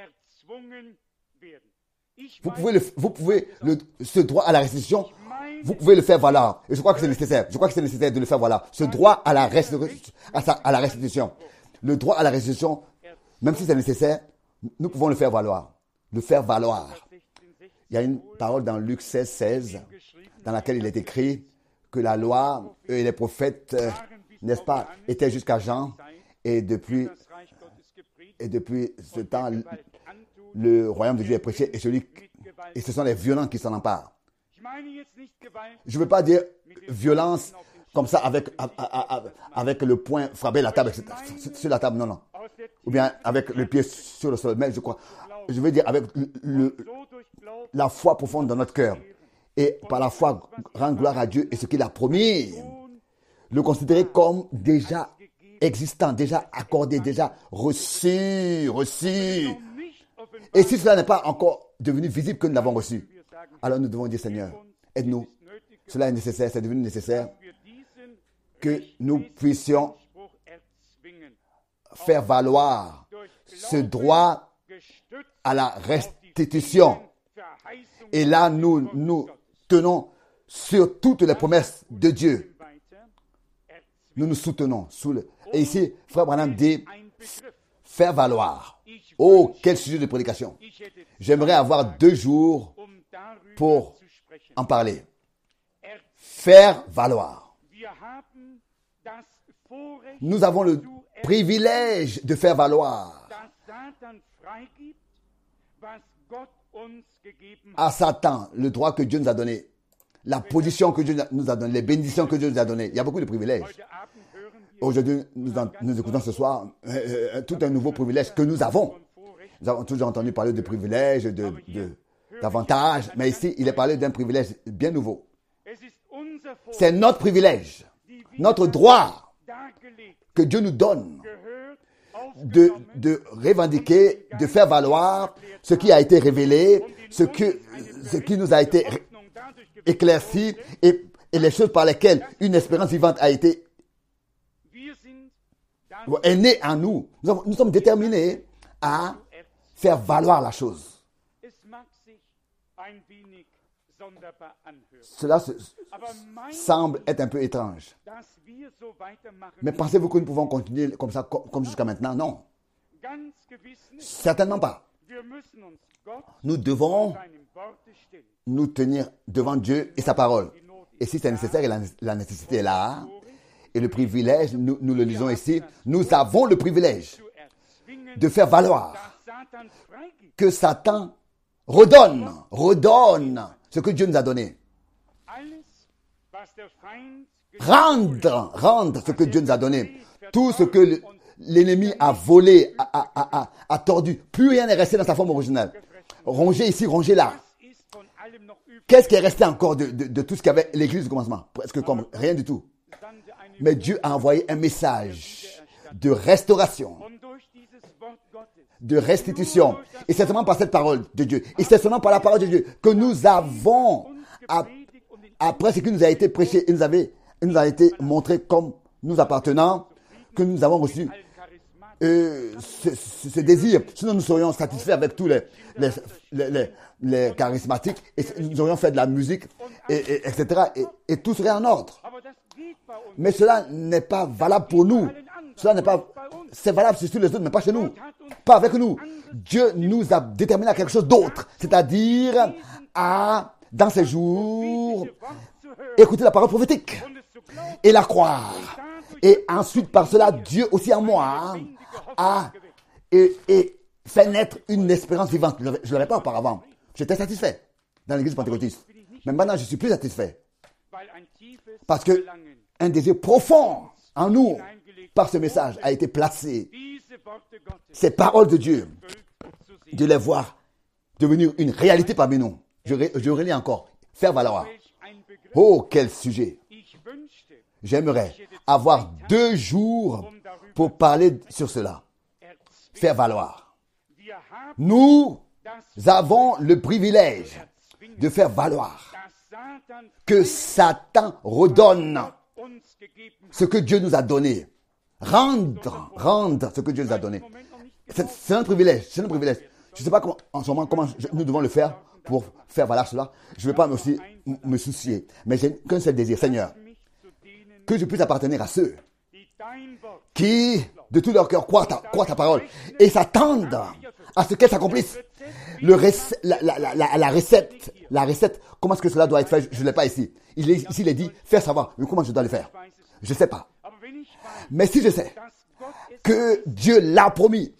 vous pouvez le, vous pouvez le, ce droit à la restitution, vous pouvez le faire valoir. Et je crois que c'est nécessaire. Je crois que c'est nécessaire de le faire valoir. Ce droit à la restitution, à, sa, à la restitution. Le droit à la restitution, même si c'est nécessaire, nous pouvons le faire valoir. Le faire valoir. Il y a une parole dans Luc seize, seize, dans laquelle il est écrit que la loi et les prophètes, euh, n'est-ce pas, étaient jusqu'à Jean. Et depuis, et depuis ce temps, le royaume de Dieu est prêché et, celui, et ce sont les violents qui s'en emparent. Je ne veux pas dire violence comme ça avec, avec le poing frapper la table sur la table, non, non. Ou bien avec le pied sur le sol. Mais je crois, je veux dire avec le, le, la foi profonde dans notre cœur. Et par la foi, rendre gloire à Dieu et ce qu'il a promis. Le considérer comme déjà existant, déjà accordé, déjà reçu, reçu. Et si cela n'est pas encore devenu visible que nous l'avons reçu, alors nous devons dire, Seigneur, aide-nous. Cela est nécessaire, c'est devenu nécessaire que nous puissions faire valoir ce droit à la restitution. Et là, nous nous tenons sur toutes les promesses de Dieu. Nous nous soutenons. Sous le... Et ici, Frère Branham dit, Faire valoir. Oh, quel sujet de prédication. J'aimerais avoir deux jours pour en parler. Faire valoir. Nous avons le privilège de faire valoir à Satan le droit que Dieu nous a donné, la position que Dieu nous a donnée, les bénédictions que Dieu nous a données. Il y a beaucoup de privilèges. Aujourd'hui, nous, en, nous écoutons ce soir euh, euh, tout un nouveau privilège que nous avons. Nous avons toujours entendu parler de privilèges, de, de, d'avantages, mais ici, il est parlé d'un privilège bien nouveau. C'est notre privilège, notre droit que Dieu nous donne de, de revendiquer, de faire valoir ce qui a été révélé, ce, que, ce qui nous a été éclairci et, et les choses par lesquelles une espérance vivante a été est née en nous. Nous, avons, nous sommes déterminés à faire valoir la chose. Cela se, semble être un peu étrange. Mais pensez-vous que nous pouvons continuer comme ça, comme jusqu'à maintenant? Non. Certainement pas. Nous devons nous tenir devant Dieu et sa parole. Et si c'est nécessaire, et la, la nécessité est là, et le privilège, nous, nous le lisons ici, nous avons le privilège de faire valoir que Satan redonne, redonne ce que Dieu nous a donné. Rendre, rendre ce que Dieu nous a donné. Tout ce que l'ennemi a volé, a, a, a, a, a tordu. Plus rien n'est resté dans sa forme originale. Rongé ici, rongé là. Qu'est-ce qui est resté encore de, de, de tout ce qu'avait l'Église au commencement? Presque comme rien du tout. Mais Dieu a envoyé un message de restauration, de restitution. Et c'est seulement par cette parole de Dieu. Et c'est seulement par la parole de Dieu que nous avons, après ce qui nous a été prêché, et nous, avait, et nous a été montré comme nous appartenant, que nous avons reçu euh, ce, ce, ce désir. Sinon, nous serions satisfaits avec tous les, les, les, les, les charismatiques, et nous aurions fait de la musique, et, et, etc. Et, et tout serait en ordre. Mais cela n'est pas valable pour nous. Cela n'est pas, c'est valable sur les autres, mais pas chez nous. Pas avec nous. Dieu nous a déterminé à quelque chose d'autre. C'est-à-dire à, dans ces jours, écouter la parole prophétique et la croire. Et ensuite, par cela, Dieu aussi en moi a et, et fait naître une espérance vivante. Je ne l'avais pas auparavant. J'étais satisfait dans l'église pentecôtiste. Mais maintenant, je suis plus satisfait. Parce que un désir profond en nous, par ce message, a été placé. Ces paroles de Dieu, de les voir devenir une réalité parmi nous. Je, je relis encore. Faire valoir. Oh, quel sujet. J'aimerais avoir deux jours pour parler sur cela. Faire valoir. Nous avons le privilège de faire valoir que Satan redonne ce que Dieu nous a donné. Rendre, rendre ce que Dieu nous a donné. C'est, c'est un privilège, c'est un privilège. Je ne sais pas comment, en ce moment comment je, nous devons le faire pour faire valoir cela. Je ne vais pas aussi me soucier. Mais j'ai qu'un seul désir, Seigneur, que je puisse appartenir à ceux qui, de tout leur cœur, croient ta, croient ta parole et s'attendent à ce qu'elle s'accomplisse. Le rec- la, la, la, la, la recette, la recette, comment est-ce que cela doit être fait? Je ne l'ai pas ici. Il est, ici, il est dit, faire savoir. Mais comment je dois le faire? Je ne sais pas. Mais si je sais que Dieu l'a promis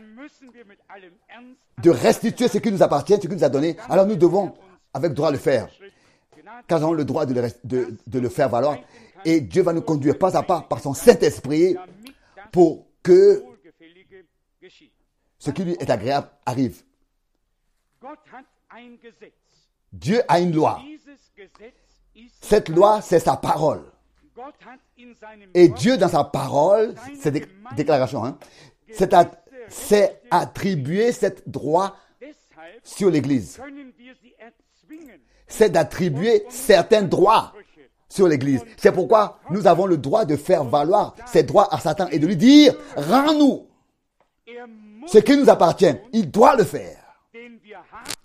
de restituer ce qui nous appartient, ce qui nous a donné, alors nous devons avec droit le faire. Car nous avons le droit de le, de, de le faire valoir. Et Dieu va nous conduire pas à pas par son Saint-Esprit pour que ce qui lui est agréable arrive. Dieu a une loi. Cette loi, c'est sa parole. Et Dieu, dans sa parole, c'est des déclarations, hein, c'est, à, c'est attribuer cette droit sur l'Église. C'est d'attribuer certains droits sur l'Église. C'est pourquoi nous avons le droit de faire valoir ces droits à Satan et de lui dire, rends-nous ce qui nous appartient. Il doit le faire.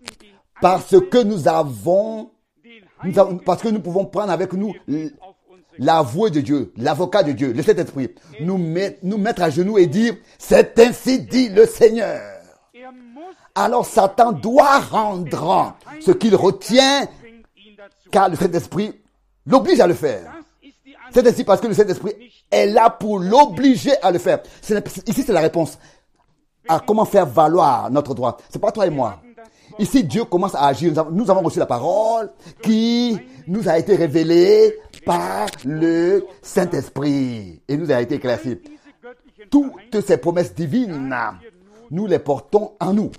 Parce que nous avons, nous avons parce que nous pouvons prendre avec nous l'avoué de Dieu, l'avocat de Dieu, le Saint-Esprit, nous, met, nous mettre à genoux et dire, c'est ainsi dit le Seigneur. Alors Satan doit rendre ce qu'il retient, car le Saint-Esprit l'oblige à le faire. C'est ainsi parce que le Saint-Esprit est là pour l'obliger à le faire. Ici, c'est la réponse à comment faire valoir notre droit. C'est pas toi et moi. Ici, Dieu commence à agir. Nous avons, nous avons reçu la parole qui nous a été révélée par le Saint-Esprit et nous a été éclaircie. Toutes ces promesses divines, nous les portons en nous.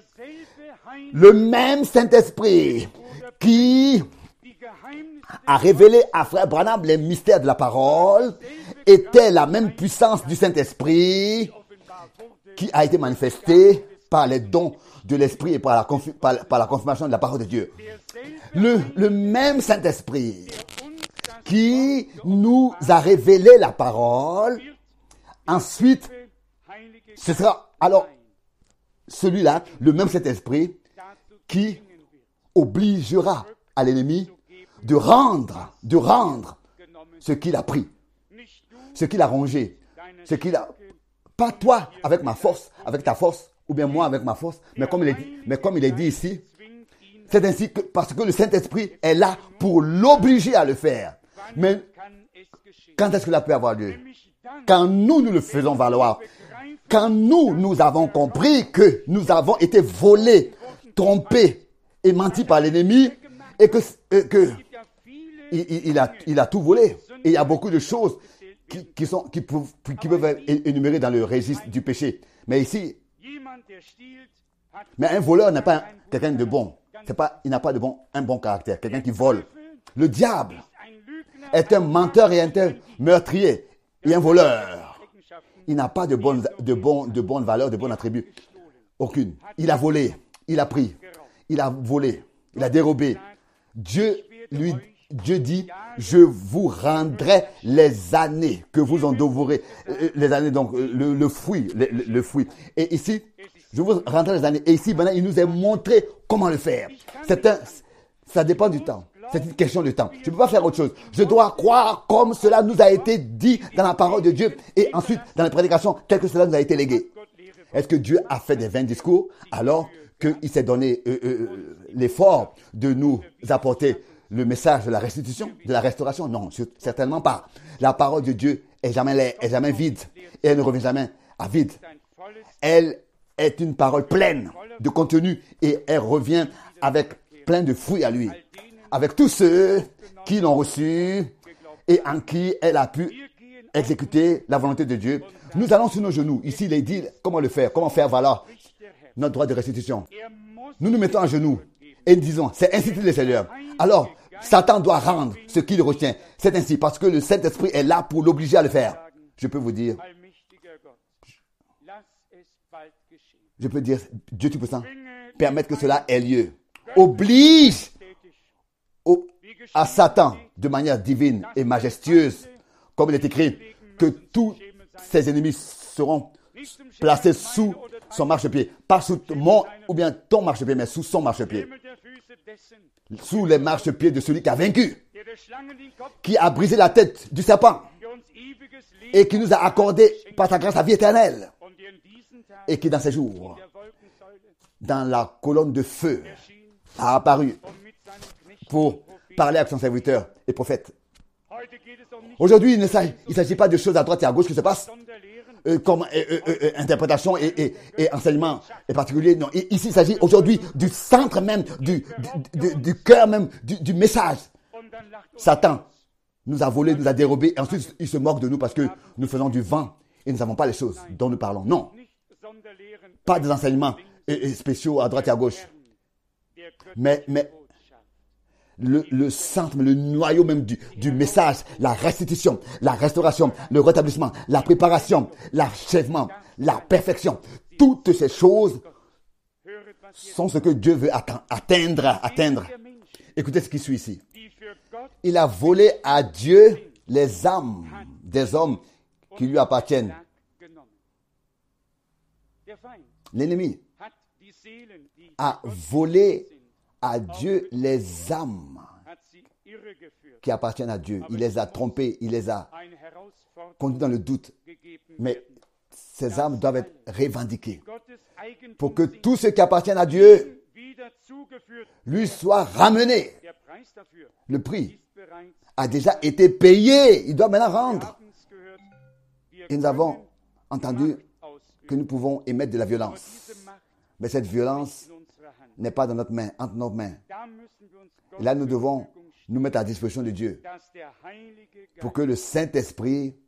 Le même Saint-Esprit qui a révélé à Frère Branham les mystères de la parole était la même puissance du Saint-Esprit qui a été manifestée par les dons de l'Esprit et par la, confi- par, par la confirmation de la parole de Dieu. Le, le même Saint-Esprit qui nous a révélé la parole, ensuite, ce sera alors celui-là, le même Saint-Esprit, qui obligera à l'ennemi de rendre, de rendre ce qu'il a pris, ce qu'il a rongé, ce qu'il a... Pas toi avec ma force, avec ta force, ou bien moi avec ma force, mais comme il est dit, mais comme il est dit ici, c'est ainsi que, parce que le Saint-Esprit est là pour l'obliger à le faire. Mais quand est-ce que cela peut avoir lieu? Quand nous, nous le faisons valoir. Quand nous, nous avons compris que nous avons été volés, trompés et mentis par l'ennemi, et que, et que il, il, a, il a tout volé. Et il y a beaucoup de choses qui, qui, sont, qui, peuvent, qui peuvent être énumérées dans le registre du péché. Mais ici, mais un voleur n'est pas quelqu'un de bon. C'est pas, il n'a pas de bon, un bon caractère. Quelqu'un qui vole. Le diable est un menteur et un meurtrier et un voleur. Il n'a pas de bonnes, de bonnes, de bonnes valeurs, de bons attributs. Aucune. Il a volé. Il a pris. Il a volé. Il a dérobé. Dieu lui, Dieu dit, je vous rendrai les années que vous en devrez. Les années, donc, le, le fruit, le, le, le fruit. Et ici, je vous rendrai les années. Et ici, maintenant, il nous a montré comment le faire. C'est un, ça dépend du temps. C'est une question de temps. Je ne peux pas faire autre chose. Je dois croire comme cela nous a été dit dans la parole de Dieu et ensuite dans les prédications tel que cela nous a été légué. Est-ce que Dieu a fait des vains discours alors qu'il s'est donné euh, euh, l'effort de nous apporter le message de la restitution, de la restauration? Non, certainement pas. La parole de Dieu est jamais, est jamais vide et elle ne revient jamais à vide. Elle est une parole pleine de contenu et elle revient avec plein de fruits à lui. Avec tous ceux qui l'ont reçu et en qui elle a pu exécuter la volonté de Dieu. Nous allons sur nos genoux. Ici, il est dit comment le faire, comment faire valoir notre droit de restitution. Nous nous mettons à genoux et nous disons, c'est ainsi dit le Seigneur. Alors, Satan doit rendre ce qu'il retient. C'est ainsi parce que le Saint-Esprit est là pour l'obliger à le faire. Je peux vous dire, je peux dire, Dieu Tout-Puissant, permettre que cela ait lieu. Oblige au, à Satan de manière divine et majestueuse, comme il est écrit, que tous ses ennemis seront placés sous son marchepied. Pas sous mon ou bien ton marchepied, mais sous son marchepied. Sous les marchepieds de celui qui a vaincu, qui a brisé la tête du serpent et qui nous a accordé par sa grâce la vie éternelle et qui dans ces jours, dans la colonne de feu, a apparu pour parler avec son serviteur et prophète. Aujourd'hui, il ne s'agit, il s'agit pas de choses à droite et à gauche qui se passent euh, comme euh, euh, euh, interprétation et, et, et enseignement et particulier. Non, ici, il s'agit aujourd'hui du centre même, du, du, du, du cœur même du, du message. Satan nous a volé, nous a dérobé et ensuite il se moque de nous parce que nous faisons du vent et nous n'avons pas les choses dont nous parlons. Non, pas des enseignements et, et spéciaux à droite et à gauche. Mais, mais le, le centre, le noyau même du, du message, la restitution, la restauration, le rétablissement, la préparation, l'achèvement, la perfection, toutes ces choses sont ce que Dieu veut atteindre, atteindre. Écoutez ce qui suit ici. Il a volé à Dieu les âmes des hommes qui lui appartiennent. L'ennemi a volé à Dieu les âmes qui appartiennent à Dieu. Il les a trompés, il les a conduits dans le doute. Mais ces âmes doivent être revendiquées pour que tout ce qui appartient à Dieu lui soit ramené. Le prix a déjà été payé. Il doit maintenant rendre. Et nous avons entendu que nous pouvons émettre de la violence. Mais cette violence n'est pas dans notre main, entre nos mains. Et là, nous devons nous mettre à la disposition de Dieu pour que le Saint-Esprit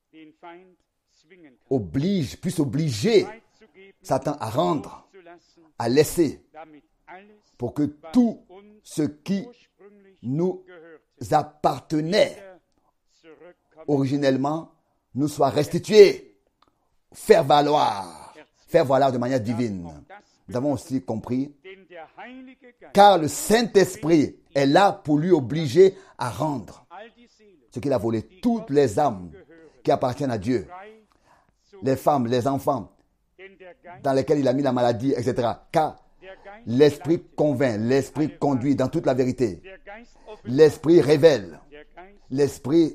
oblige, puisse obliger Satan à rendre, à laisser, pour que tout ce qui nous appartenait originellement nous soit restitué, faire valoir, faire valoir de manière divine. Nous avons aussi compris, car le Saint-Esprit est là pour lui obliger à rendre ce qu'il a volé. Toutes les âmes qui appartiennent à Dieu, les femmes, les enfants, dans lesquels il a mis la maladie, et cetera. Car l'Esprit convainc, l'Esprit conduit dans toute la vérité. L'Esprit révèle, l'Esprit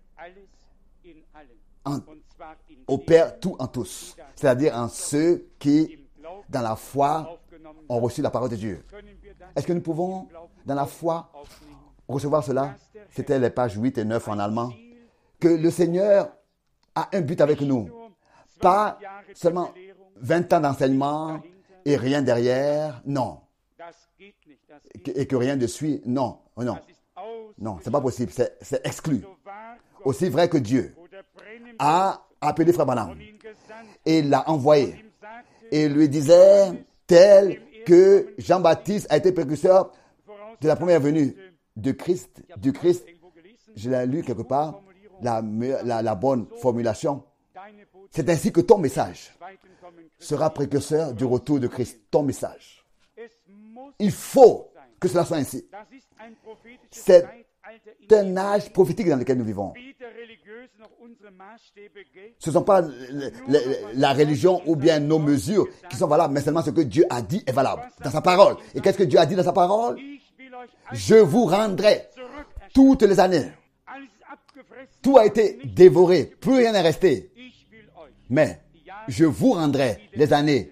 en, opère tout en tous. C'est-à-dire en ceux qui, dans la foi, ont reçu la parole de Dieu. Est-ce que nous pouvons, dans la foi, recevoir cela? C'était les pages huit et neuf en allemand. Que le Seigneur a un but avec nous. Pas seulement vingt ans d'enseignement et rien derrière. Non. Et que rien ne suit. Non. Non. Non, c'est pas possible. C'est, c'est exclu. Aussi vrai que Dieu a appelé Frère Branham et l'a envoyé et lui disait tel que Jean-Baptiste a été précurseur de la première venue de Christ, du Christ. Je l'ai lu quelque part, la, la, la bonne formulation. C'est ainsi que ton message sera précurseur du retour de Christ. Ton message. Il faut que cela soit ainsi. C'est un âge prophétique dans lequel nous vivons. Ce ne sont pas la religion ou bien nos mesures qui sont valables, mais seulement ce que Dieu a dit est valable dans sa parole. Et qu'est-ce que Dieu a dit dans sa parole? Je vous rendrai toutes les années. Tout a été dévoré, plus rien n'est resté. Mais je vous rendrai les années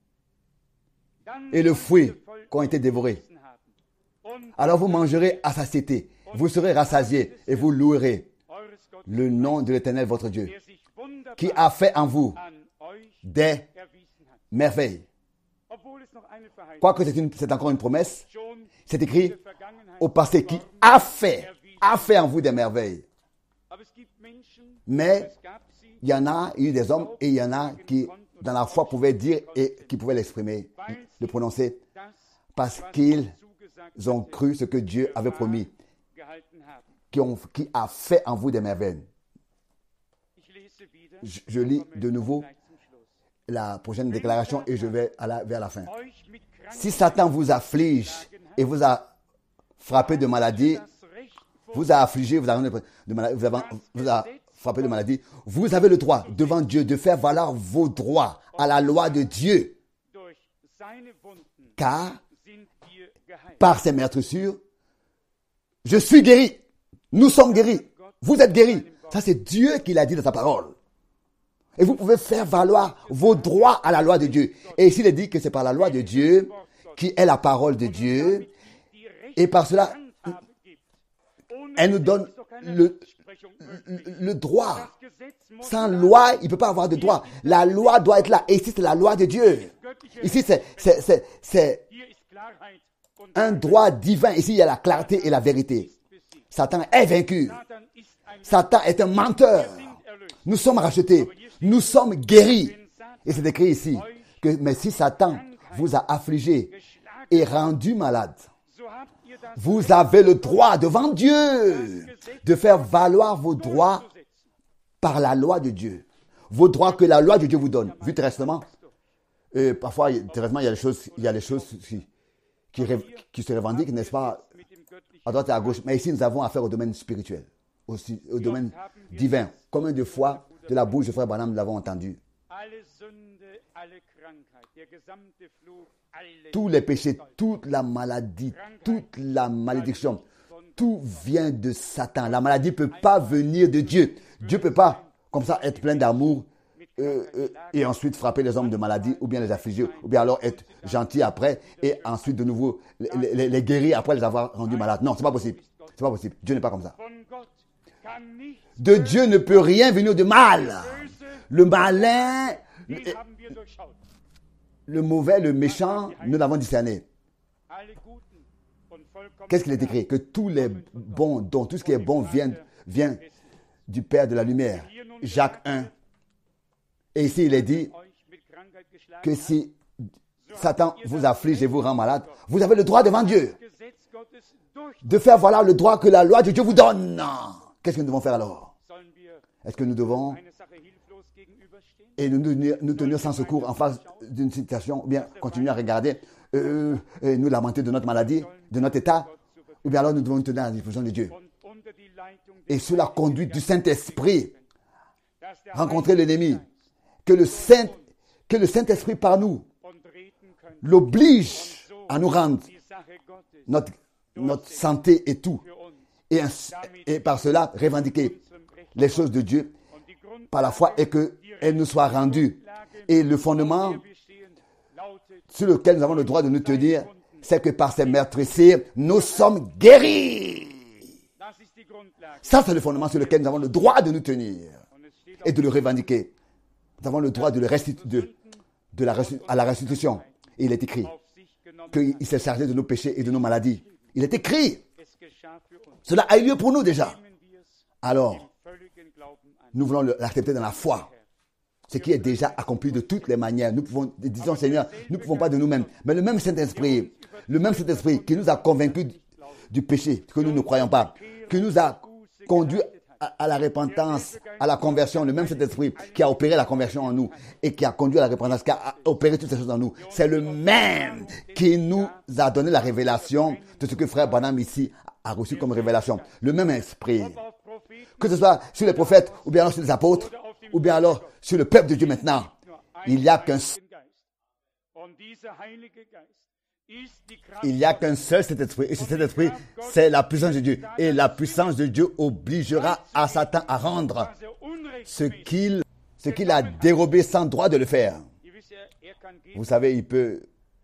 et le fruit qui ont été dévorés. Alors vous mangerez à satiété, vous serez rassasiés et vous louerez le nom de l'Éternel votre Dieu, qui a fait en vous des merveilles. Quoique c'est, une, c'est encore une promesse, c'est écrit au passé, qui a fait, a fait en vous des merveilles. Mais il y en a, il y a eu des hommes et il y en a qui, dans la foi, pouvaient dire et qui pouvaient l'exprimer, le prononcer, parce qu'ils ont cru ce que Dieu avait promis, qui, ont, qui a fait en vous des merveilles. Je, je lis de nouveau la prochaine déclaration et je vais à la, vers la fin. Si Satan vous afflige et vous a frappé de maladie, vous a affligé, vous a, de maladie, vous, avez, vous a frappé de maladie, vous avez le droit devant Dieu de faire valoir vos droits à la loi de Dieu. Car par ses meurtrissures, je suis guéri. Nous sommes guéris. Vous êtes guéris. Ça, c'est Dieu qui l'a dit dans sa parole. Et vous pouvez faire valoir vos droits à la loi de Dieu. Et ici, il est dit que c'est par la loi de Dieu, qui est la parole de Dieu. Et par cela, elle nous donne le, le, le droit. Sans loi, il ne peut pas avoir de droit. La loi doit être là. Et ici, c'est la loi de Dieu. Ici, c'est, c'est, c'est, c'est un droit divin. Ici, il y a la clarté et la vérité. Satan est vaincu. Satan est un menteur. Nous sommes rachetés. Nous sommes guéris. Et c'est écrit ici que, mais si Satan vous a affligé et rendu malade, vous avez le droit devant Dieu de faire valoir vos droits par la loi de Dieu. Vos droits que la loi de Dieu vous donne. Vu terresтрement, euh, parfois, terresтрement, il y a des choses, il y a des choses qui, qui, qui se revendiquent, n'est-ce pas, à droite et à gauche. Mais ici, nous avons affaire au domaine spirituel, aussi, au domaine divin. Combien de fois, de la bouche de Frère Branham, nous l'avons entendu. Tous les péchés, toute la maladie, toute la malédiction, tout vient de Satan. La maladie ne peut pas venir de Dieu. Dieu ne peut pas, comme ça, être plein d'amour euh, euh, et ensuite frapper les hommes de maladie ou bien les affliger, ou bien alors être gentil après et ensuite de nouveau les, les, les guérir après les avoir rendus malades. Non, c'est pas possible. C'est pas possible. Dieu n'est pas comme ça. De Dieu ne peut rien venir de mal. Le malin, le, le mauvais, le méchant, nous l'avons discerné. Qu'est-ce qu'il est écrit? Que tous les bons dons, tout ce qui est bon vient, vient du Père de la lumière. Jacques un. Et ici, il est dit que si Satan vous afflige et vous rend malade, vous avez le droit devant Dieu de faire voilà le droit que la loi de Dieu vous donne. Qu'est-ce que nous devons faire alors? Est-ce que nous devons et nous, nous, nous tenir sans secours en face d'une situation, ou bien continuer à regarder, euh, et nous lamenter de notre maladie, de notre état, ou bien alors nous devons nous tenir à la disposition de Dieu. Et sous la conduite du Saint-Esprit, rencontrer l'ennemi, que le Saint, que le Saint-Esprit par nous l'oblige à nous rendre notre, notre santé et tout. Et, et par cela, revendiquer les choses de Dieu par la foi et qu'elles nous soient rendues. Et le fondement sur lequel nous avons le droit de nous tenir, c'est que par ces meurtrissures, nous sommes guéris. Ça, c'est le fondement sur lequel nous avons le droit de nous tenir et de le revendiquer. Nous avons le droit de le restituer, de, de la, à la restitution. Et il est écrit qu'il s'est chargé de nos péchés et de nos maladies. Il est écrit. Cela a eu lieu pour nous déjà. Alors, nous voulons l'accepter dans la foi. Ce qui est déjà accompli de toutes les manières. Nous pouvons, disons Seigneur, nous ne pouvons pas de nous-mêmes. Mais le même Saint-Esprit, le même Saint-Esprit qui nous a convaincus du péché, que nous ne croyons pas, qui nous a conduits à, à la repentance, à la conversion, le même Saint-Esprit qui a opéré la conversion en nous et qui a conduit à la repentance, qui a opéré toutes ces choses en nous. C'est le même qui nous a donné la révélation de ce que frère Branham ici a reçu comme révélation. Le même esprit. Que ce soit sur les prophètes, ou bien alors sur les apôtres, ou bien alors sur le peuple de Dieu maintenant. Il n'y a qu'un Il n'y a qu'un seul Saint-Esprit. Et ce Saint-Esprit, c'est la puissance de Dieu. Et la puissance de Dieu obligera à Satan à rendre ce qu'il, ce qu'il a dérobé sans droit de le faire. Vous savez, il peut,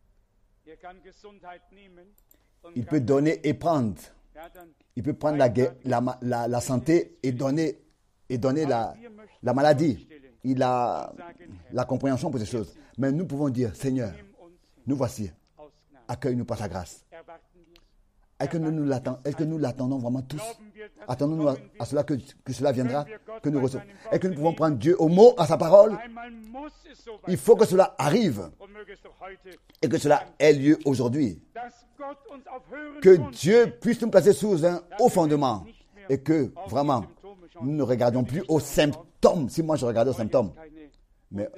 il peut donner et prendre. Il peut prendre la, la, la, la santé et donner, et donner la, la maladie. Il a la compréhension pour ces choses. Mais nous pouvons dire, Seigneur, nous voici. Accueille-nous par ta grâce. Est-ce que nous, nous l'attendons, est-ce que nous l'attendons vraiment tous? Attendons-nous à, à cela que, que cela viendra, que nous recevons. Est-ce que nous pouvons prendre Dieu au mot, à sa parole? Il faut que cela arrive et que cela ait lieu aujourd'hui. Que Dieu puisse nous placer sous un haut fondement et que vraiment nous ne regardions plus aux symptômes. Si moi je regardais aux symptômes, mais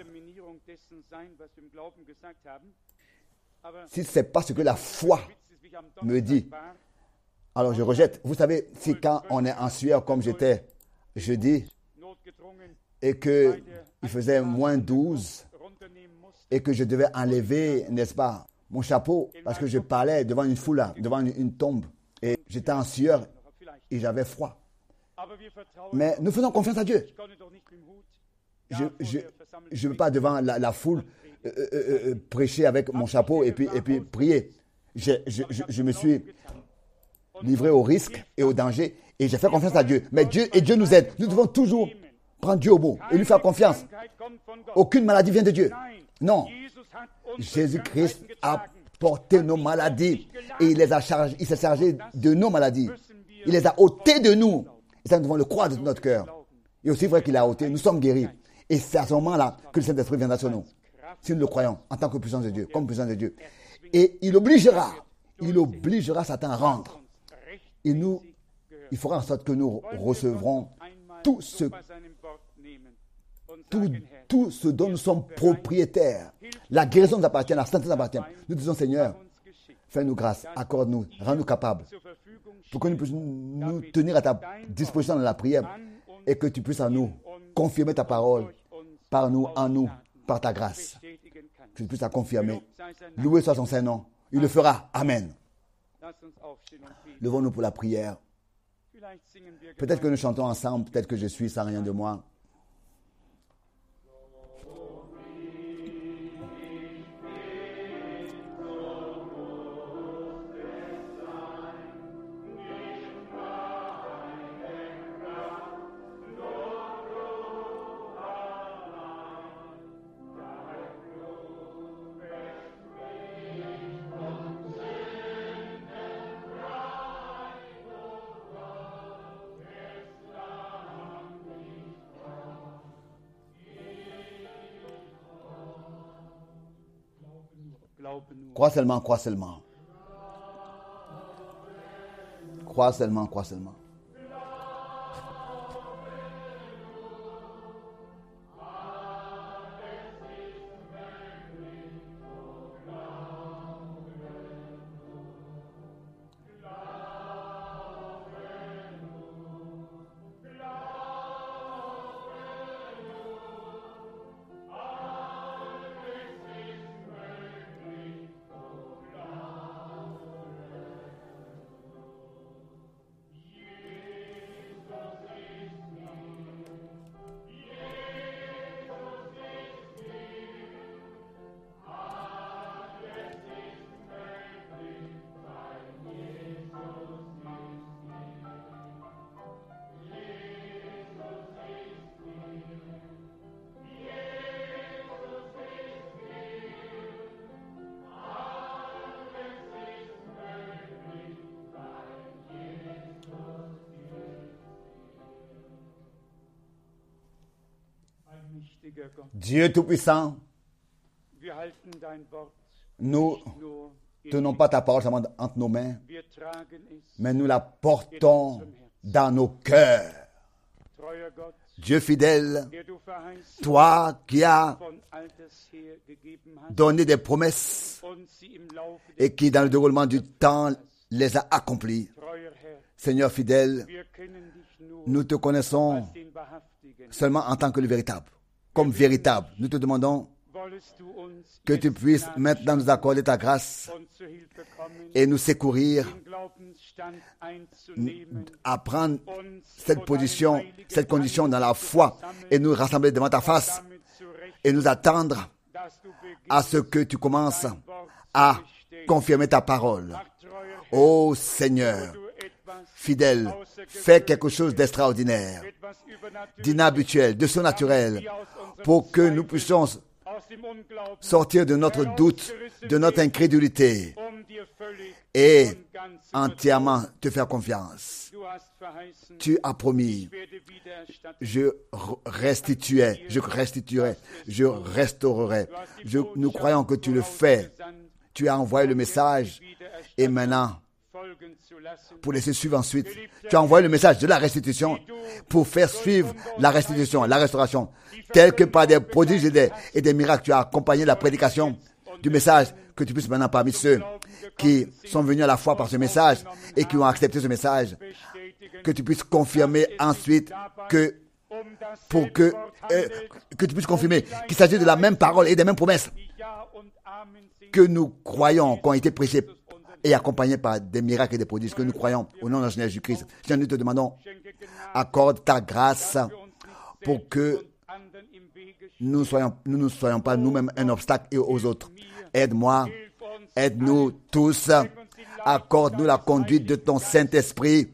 si ce n'est pas ce que la foi me dit, alors je rejette. Vous savez, si quand on est en sueur comme j'étais jeudi et qu'il faisait moins douze et que je devais enlever, n'est-ce pas, mon chapeau parce que je parlais devant une foule, devant une, une tombe et j'étais en sueur et j'avais froid. Mais nous faisons confiance à Dieu. Je ne veux pas devant la, la foule euh, euh, euh, prêcher avec mon chapeau et puis, et puis prier. Je, je, je, je me suis livré au risque et au danger et j'ai fait confiance à Dieu. Mais Dieu et Dieu nous aide. Nous devons toujours prendre Dieu au mot et lui faire confiance. Aucune maladie vient de Dieu. Non. Jésus-Christ a porté nos maladies et il les a chargées. Il s'est chargé de nos maladies. Il les a ôtées de nous. Et ça, nous devons le croire de tout notre cœur. Il est aussi vrai qu'il a ôté. Nous sommes guéris. Et c'est à ce moment-là que le Saint-Esprit viendra sur nous. Si nous le croyons, en tant que puissance de Dieu, comme puissance de Dieu. Et il obligera, il obligera Satan à rendre. Et nous, il fera en sorte que nous recevrons tout ce, tout, tout ce dont nous sommes propriétaires. La guérison nous appartient, la santé nous appartient. Nous disons, Seigneur, fais-nous grâce, accorde-nous, rends-nous capables pour que nous puissions nous tenir à ta disposition dans la prière et que tu puisses en nous confirmer ta parole par nous, en nous, par ta grâce. Que tu puisses la confirmer. Loué soit son Saint-Nom. Il le fera. Amen. Levons-nous pour la prière. Peut-être que nous chantons ensemble, peut-être que je suis sans rien de moi. Crois seulement, crois seulement. Crois seulement, crois seulement. Dieu Tout-Puissant, nous ne tenons pas ta parole seulement entre nos mains, mais nous la portons dans nos cœurs. Dieu fidèle, toi qui as donné des promesses et qui, dans le déroulement du temps, les a accomplies. Seigneur fidèle, nous te connaissons seulement en tant que le véritable. Comme véritable, nous te demandons que tu puisses maintenant nous accorder ta grâce et nous secourir à prendre cette position, cette condition dans la foi et nous rassembler devant ta face et nous attendre à ce que tu commences à confirmer ta parole. Ô Seigneur, fidèle, fais quelque chose d'extraordinaire, d'inhabituel, de surnaturel, pour que nous puissions sortir de notre doute, de notre incrédulité et entièrement te faire confiance. Tu as promis, je restituerai, je restituerai, je restaurerai. Je, nous croyons que tu le fais. Tu as envoyé le message et maintenant, pour laisser suivre ensuite, tu as envoyé le message de la restitution pour faire suivre la restitution, la restauration, tel que par des prodiges et des, et des miracles, tu as accompagné la prédication du message, que tu puisses maintenant parmi ceux qui sont venus à la foi par ce message et qui ont accepté ce message, que tu puisses confirmer ensuite que, pour que, euh, que tu puisses confirmer qu'il s'agit de la même parole et des mêmes promesses que nous croyons, qui ont été prêchées et accompagnés par des miracles et des prodiges que nous croyons au nom de notre Seigneur Jésus-Christ. Seigneur, nous te demandons, accorde ta grâce pour que nous soyons, nous ne soyons pas nous-mêmes un obstacle et aux autres. Aide-moi, aide-nous tous, accorde-nous la conduite de ton Saint-Esprit,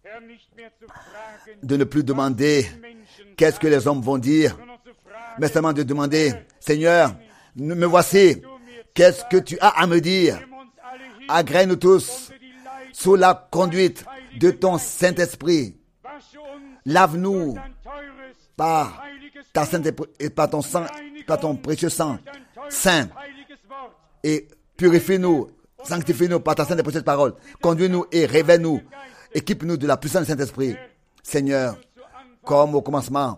de ne plus demander qu'est-ce que les hommes vont dire, mais seulement de demander, Seigneur, me voici, qu'est-ce que tu as à me dire? Agrée-nous tous sous la conduite de ton Saint-Esprit. Lave-nous par ta sainte et par ton sang, par ton précieux sang saint, et purifie-nous, sanctifie-nous par ta sainte et précieuse parole. Conduis-nous et révèle-nous. Équipe-nous de la puissance du Saint-Esprit. Seigneur, comme au commencement,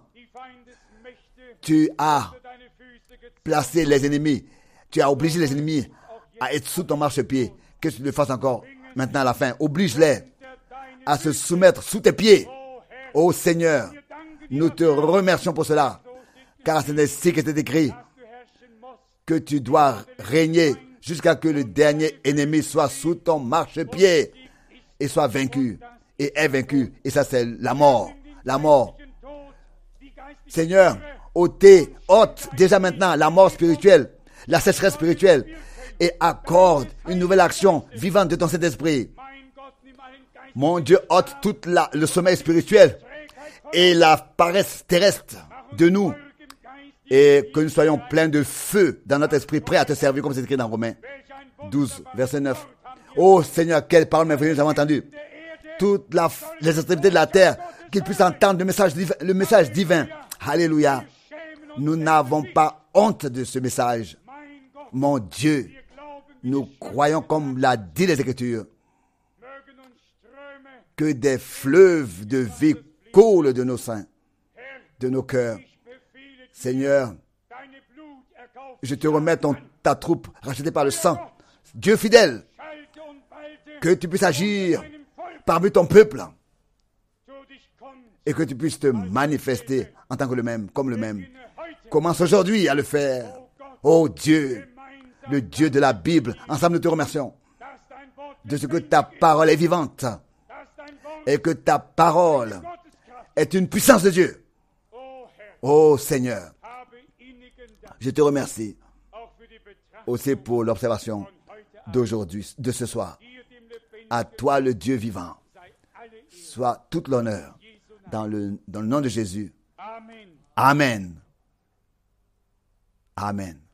tu as placé les ennemis, tu as obligé les ennemis à être sous ton marchepied. Que tu le fasses encore maintenant à la fin. Oblige-les à se soumettre sous tes pieds. Ô Seigneur, nous te remercions pour cela, car c'est ainsi que c'est écrit que tu dois régner jusqu'à ce que le dernier ennemi soit sous ton marchepied et soit vaincu et est vaincu. Et ça, c'est la mort. La mort. Seigneur, ôtez, ôte déjà maintenant la mort spirituelle, la sécheresse spirituelle et accorde une nouvelle action vivante de ton Saint-Esprit. Mon Dieu, ôte tout la, le sommeil spirituel et la paresse terrestre de nous et que nous soyons pleins de feu dans notre esprit, prêts à te servir comme c'est écrit dans Romains douze, verset neuf. Oh Seigneur, quelle parole merveilleuse nous avons entendue. Toutes la, les extrémités de la terre, qu'ils puissent entendre le message, le message divin. Alléluia. Nous n'avons pas honte de ce message. Mon Dieu, nous croyons comme l'a dit les Écritures, que des fleuves de vie coulent de nos seins, de nos cœurs. Seigneur, je te remets ton, ta troupe rachetée par le sang. Dieu fidèle, que tu puisses agir parmi ton peuple et que tu puisses te manifester en tant que le même, comme le même. Commence aujourd'hui à le faire. Oh Dieu, le Dieu de la Bible, ensemble nous te remercions de ce que ta parole est vivante et que ta parole est une puissance de Dieu. Oh Seigneur, je te remercie aussi pour l'observation d'aujourd'hui, de ce soir. À toi le Dieu vivant, soit toute l'honneur dans le, dans le nom de Jésus. Amen. Amen.